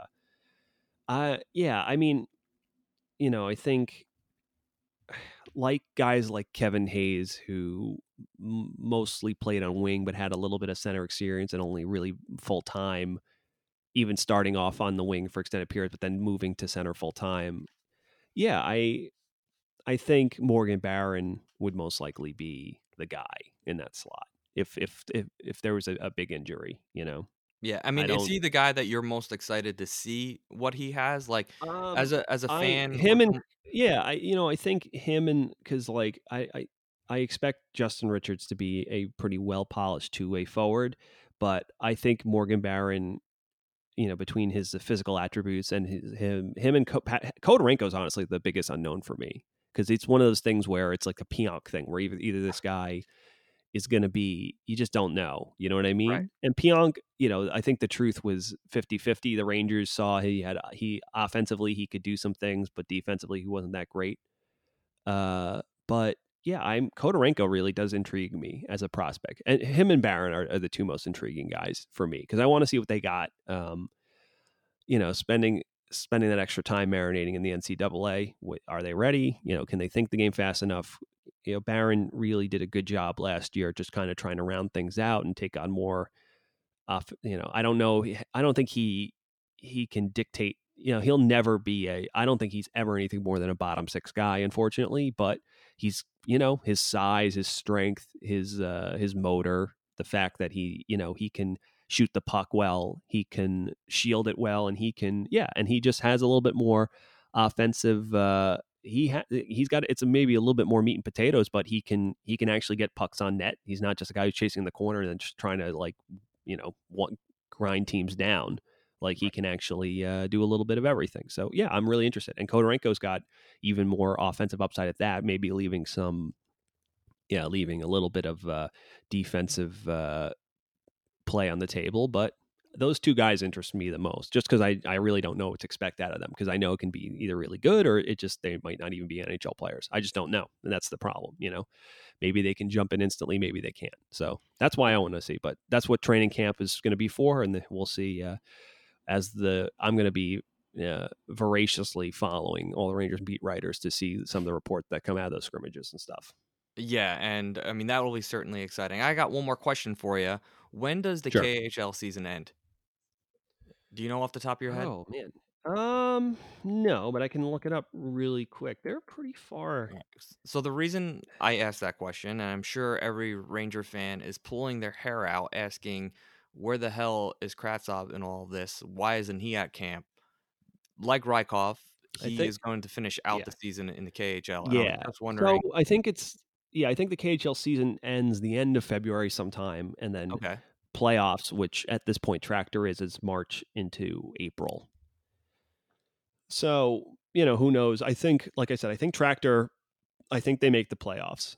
I mean, I think like guys like Kevin Hayes, who mostly played on wing but had a little bit of center experience and only really full time, even starting off on the wing for extended periods, but then moving to center full time. Yeah, I think Morgan Barron would most likely be the guy in that slot if there was a big injury. Yeah, I mean, is he the guy that you're most excited to see what he has? Like, as a fan, I think him and because like I expect Justin Richards to be a pretty well polished two-way forward, but I think Morgan Barron, between his physical attributes and him and Kodorenko is honestly the biggest unknown for me because it's one of those things where it's like a Pionk thing where either this guy is going to be, you just don't know. You know what I mean? Right. And Pionk, I think the truth was 50-50. The Rangers saw he offensively, he could do some things, but defensively, he wasn't that great. But yeah, Kodorenko really does intrigue me as a prospect. And him and Barron are the two most intriguing guys for me because I want to see what they got. Spending spending that extra time marinating in the NCAA. Are they ready? Can they think the game fast enough? Barron really did a good job last year, just kind of trying to round things out and take on more. I don't know. I don't think he can dictate. He'll never be I don't think he's ever anything more than a bottom 6 guy, unfortunately. But he's, his size, his strength, his motor, the fact that he can shoot the puck well, he can shield it well, and he just has a little bit more offensive. He's got, it's maybe a little bit more meat and potatoes, but he can actually get pucks on net. He's not just a guy who's chasing the corner and then just trying to grind teams down. Like, he can actually do a little bit of everything. So yeah, I'm really interested. And Kodorenko's got even more offensive upside at that, maybe leaving a little bit of defensive play on the table. But those two guys interest me the most, just because I really don't know what to expect out of them, because I know it can be either really good or they might not even be NHL players. I just don't know. And that's the problem, Maybe they can jump in instantly, maybe they can't. So that's why I want to see. But that's what training camp is going to be for, and we'll see. I'm going to be voraciously following all the Rangers beat writers to see some of the reports that come out of those scrimmages and stuff. Yeah, and I mean, that will be certainly exciting. I got one more question for you. When does the Sure. KHL season end? Do you know off the top of your head? Oh man, no, but I can look it up really quick. They're pretty far. So the reason I asked that question, and I'm sure every Ranger fan is pulling their hair out asking, where the hell is Kravtsov in all of this? Why isn't he at camp? Like Rykov, he is going to finish out the season in the KHL. And Yeah, I'm just wondering. So I think I think the KHL season ends the end of February sometime, and then Okay. playoffs, which at this point Tractor is March into April. So, who knows? I think, like I said, I think Tractor, I think they make the playoffs.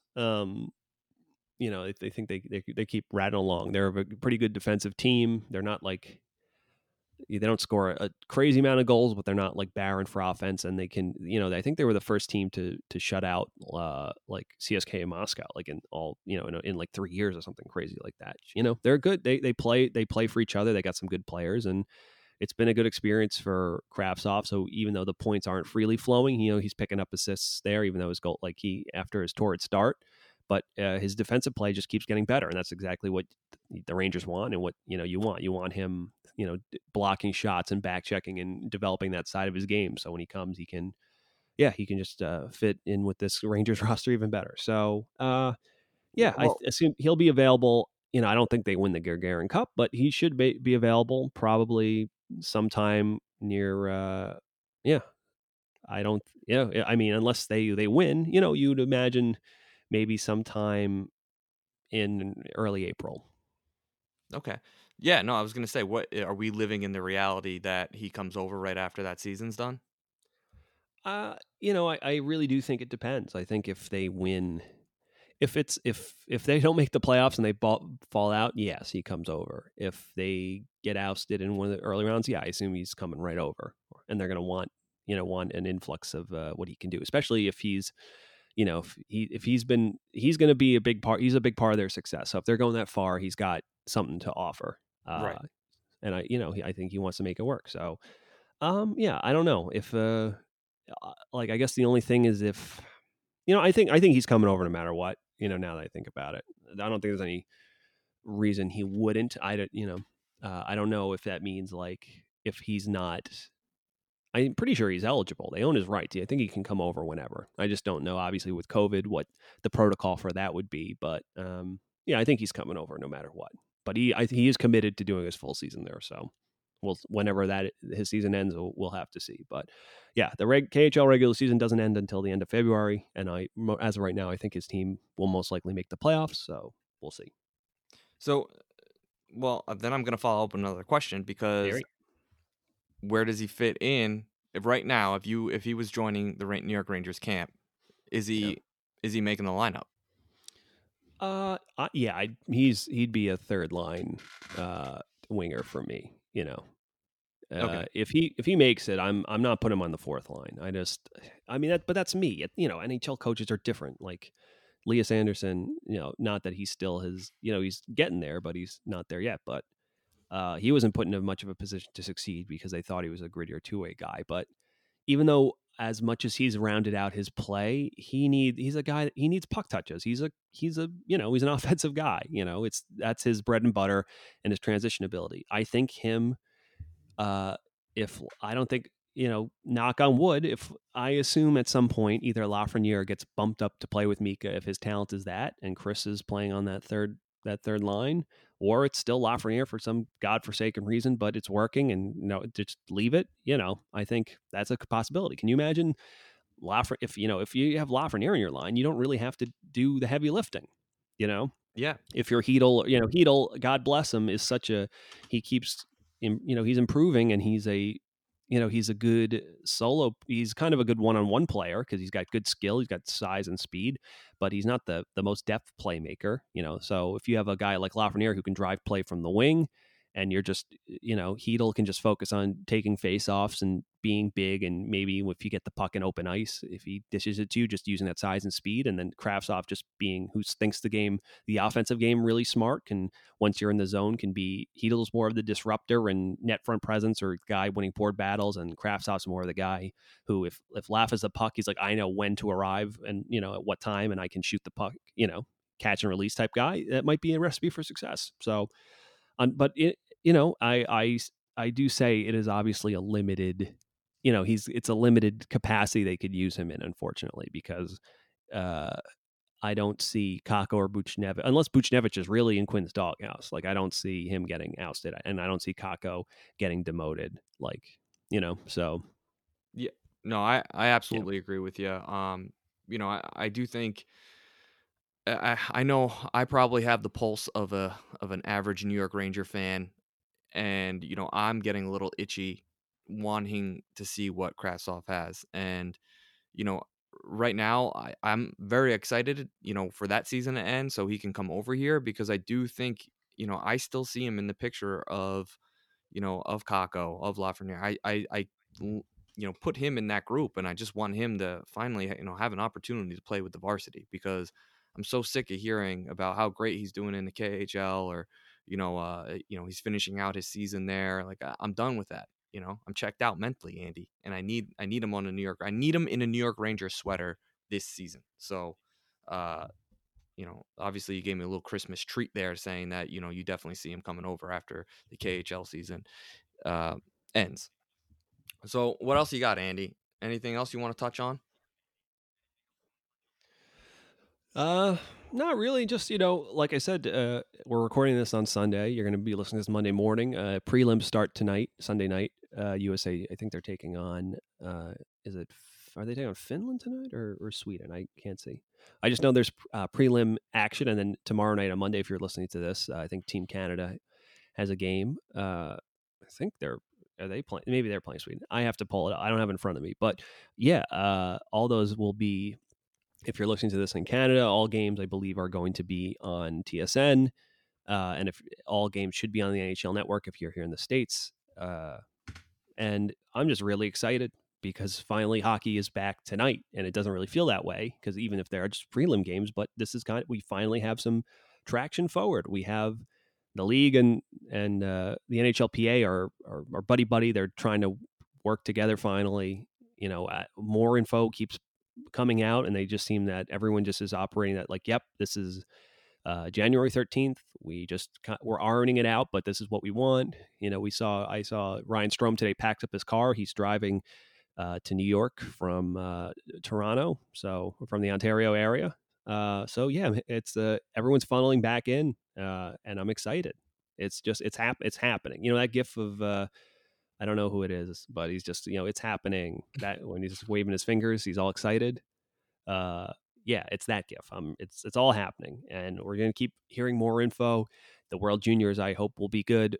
They think they keep rattling along. They're a pretty good defensive team. They're not like, they don't score a crazy amount of goals, but they're not like barren for offense. And they can, I think they were the first team to shut out like CSKA in Moscow, like in all, in like 3 years or something crazy like that. They're good. They play for each other. They got some good players, and it's been a good experience for Kravtsov. So even though the points aren't freely flowing, he's picking up assists there, even though his goal, after his torrid start, but his defensive play just keeps getting better. And that's exactly what the Rangers want, and what, you want him, blocking shots and back checking and developing that side of his game. So when he comes, he can just fit in with this Rangers roster even better. So I assume he'll be available. I don't think they win the Gagarin Cup, but he should be available probably sometime near. I mean, unless they win, you'd imagine maybe sometime in early April. Okay. Yeah, no, I was going to say, what are we living in the reality that he comes over right after that season's done? I really do think it depends. I think if they win, if they don't make the playoffs and they fall out, yes, he comes over. If they get ousted in one of the early rounds, I assume he's coming right over, and they're going to want an influx of what he can do, especially if he's, he's going to be a big part. He's a big part of their success. So if they're going that far, he's got something to offer. Right. And I think he wants to make it work. So, I don't know if, I guess the only thing is if, I think he's coming over no matter what. Now that I think about it, I don't think there's any reason he wouldn't. I don't know if that means like if he's not. I'm pretty sure he's eligible. They own his rights. I think he can come over whenever. I just don't know, obviously, with COVID, what the protocol for that would be. But I think he's coming over no matter what. But he is committed to doing his full season there. So whenever his season ends, we'll have to see. But yeah, the KHL regular season doesn't end until the end of February, and as of right now, I think his team will most likely make the playoffs. So we'll see. So, well, then I'm going to follow up with another question, because where does he fit in right now? If he was joining the New York Rangers camp, is he making the lineup? He'd be a third line winger for me. Okay. If he makes it, I'm not putting him on the fourth line. But that's me. NHL coaches are different. Like Elias Anderson, not that he still has, he's getting there, but he's not there yet. But He wasn't put in much of a position to succeed because they thought he was a grittier two-way guy. But even though as much as he's rounded out his play, he's a guy he needs puck touches. He's an offensive guy. That's his bread and butter and his transition ability. I think him. If I don't think knock on wood, if I assume at some point either Lafreniere gets bumped up to play with Mika if his talent is that, and Chris is playing on that third line, or it's still Lafreniere for some godforsaken reason, but it's working, and just leave it. I think that's a possibility. Can you imagine if you have Lafreniere in your line, you don't really have to do the heavy lifting. Yeah. If you're Hedl, God bless him, is he keeps he's improving, and he's a good solo. He's kind of a good one-on-one player because he's got good skill. He's got size and speed, but he's not the most depth playmaker. So if you have a guy like Lafreniere who can drive play from the wing, and you're just, Hedl can just focus on taking face-offs and being big, and maybe if you get the puck in open ice, if he dishes it to you, just using that size and speed, and then Kravtsov just being who thinks the offensive game really smart, can, once you're in the zone, can be, Hedl's more of the disruptor and net front presence or guy winning board battles, and Kravtsov's more of the guy who, if Laff is the puck, he's like, I know when to arrive and, at what time, and I can shoot the puck, catch and release type guy. That might be a recipe for success. So, but I do say it is obviously a limited, it's a limited capacity they could use him in, unfortunately, because I don't see Kakko or Buchnevich, unless Buchnevich is really in Quinn's doghouse. Like, I don't see him getting ousted, and I don't see Kakko getting demoted. So. Yeah, no, I absolutely agree with you. I do think. I know I probably have the pulse of an average New York Ranger fan, and I'm getting a little itchy, wanting to see what Kravtsov has, and you know right now I'm very excited, for that season to end so he can come over here, because I do think I still see him in the picture of of Kakko, of Lafreniere. Put him in that group, and I just want him to finally have an opportunity to play with the varsity, because I'm so sick of hearing about how great he's doing in the KHL, or he's finishing out his season there. Like, I'm done with that. I'm checked out mentally, Andy, and I need him on I need him in a New York Rangers sweater this season. So, obviously you gave me a little Christmas treat there, saying that, you definitely see him coming over after the KHL season ends. So what else you got, Andy? Anything else you want to touch on? Not really. Just, like I said, we're recording this on Sunday. You're going to be listening to this Monday morning. Prelims start tonight, Sunday night. USA, I think they're taking on, are they taking on Finland tonight or Sweden? I can't see. I just know there's prelim action, and then tomorrow night on Monday, if you're listening to this, I think Team Canada has a game. I think are they playing? Maybe they're playing Sweden. I have to pull it up. I don't have it in front of me, but yeah, all those will be. If you're listening to this in Canada, all games I believe are going to be on TSN, and if all games should be on the NHL Network if you're here in the States. And I'm just really excited because finally hockey is back tonight, and it doesn't really feel that way because even if they're just prelim games, but this is we finally have some traction forward. We have the league and the NHLPA are buddy. They're trying to work together finally. More info keeps coming out, and they just seem that everyone just is operating that like, yep, this is January 13th. We're ironing it out, but this is what we want. I saw Ryan Strome today packs up his car. He's driving to New York from Toronto, so from the Ontario area. So yeah, it's everyone's funneling back in, and I'm excited. It's happening. That gif of I don't know who it is, but he's just it's happening. That when he's waving his fingers, he's all excited. Yeah, it's that gif. It's all happening, and we're gonna keep hearing more info. The World Juniors, I hope, will be good.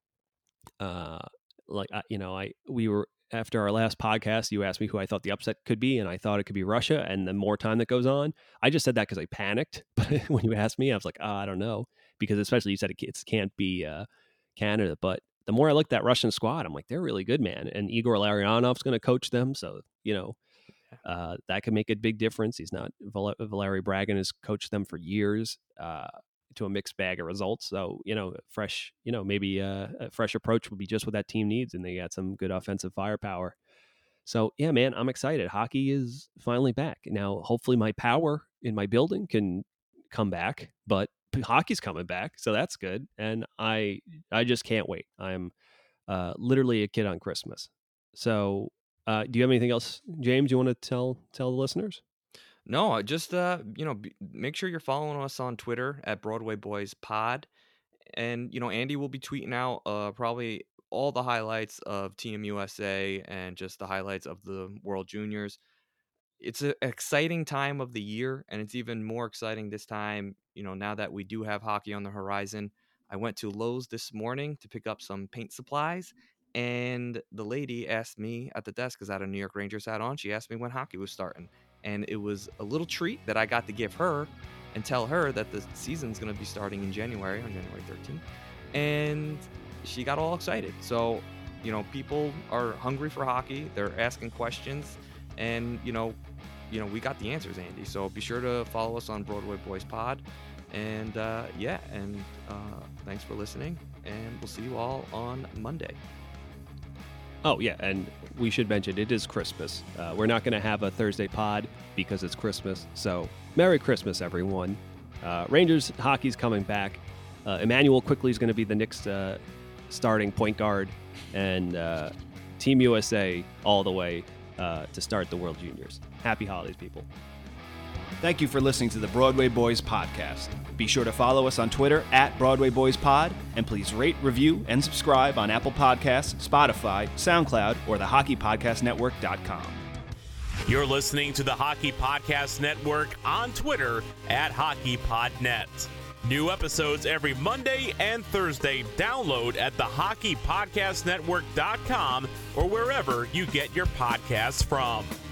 We were after our last podcast. You asked me who I thought the upset could be, and I thought it could be Russia. And the more time that goes on, I just said that because I panicked. But when you asked me, I was like, I don't know, because especially you said it can't be Canada. But the more I looked at that Russian squad, I'm like, they're really good, man. And Igor Larionov's going to coach them, so that could make a big difference. He's not Valery Bragin has coached them for years. to a mixed bag of results. So, fresh, maybe a fresh approach would be just what that team needs. And they got some good offensive firepower. So, yeah, man, I'm excited. Hockey is finally back. Now, hopefully my power in my building can come back, but hockey's coming back. So that's good. And I just can't wait. I'm literally a kid on Christmas. So do you have anything else, James, you want to tell the listeners? No, just make sure you're following us on Twitter at Broadway Boys Pod, and Andy will be tweeting out probably all the highlights of Team USA and just the highlights of the World Juniors. It's an exciting time of the year, and it's even more exciting this time, now that we do have hockey on the horizon. I went to Lowe's this morning to pick up some paint supplies, and the lady asked me at the desk, because I had a New York Rangers hat on, she asked me when hockey was starting. And it was a little treat that I got to give her and tell her that the season's going to be starting in January, on January 13th. And she got all excited. So, people are hungry for hockey. They're asking questions. And, we got the answers, Andy. So be sure to follow us on Broadway Boys Pod. And, thanks for listening. And we'll see you all on Monday. Oh, yeah, and we should mention it is Christmas. We're not going to have a Thursday pod because it's Christmas. So Merry Christmas, everyone. Rangers hockey's coming back. Emmanuel Quickley is going to be the next starting point guard. And Team USA all the way to start the World Juniors. Happy holidays, people. Thank you for listening to the Broadway Boys Podcast. Be sure to follow us on Twitter at Broadway Boys Pod, and please rate, review, and subscribe on Apple Podcasts, Spotify, SoundCloud, or the HockeyPodcastNetwork.com. You're listening to the Hockey Podcast Network on Twitter at HockeyPodNet. New episodes every Monday and Thursday. Download at the HockeyPodcastNetwork.com or wherever you get your podcasts from.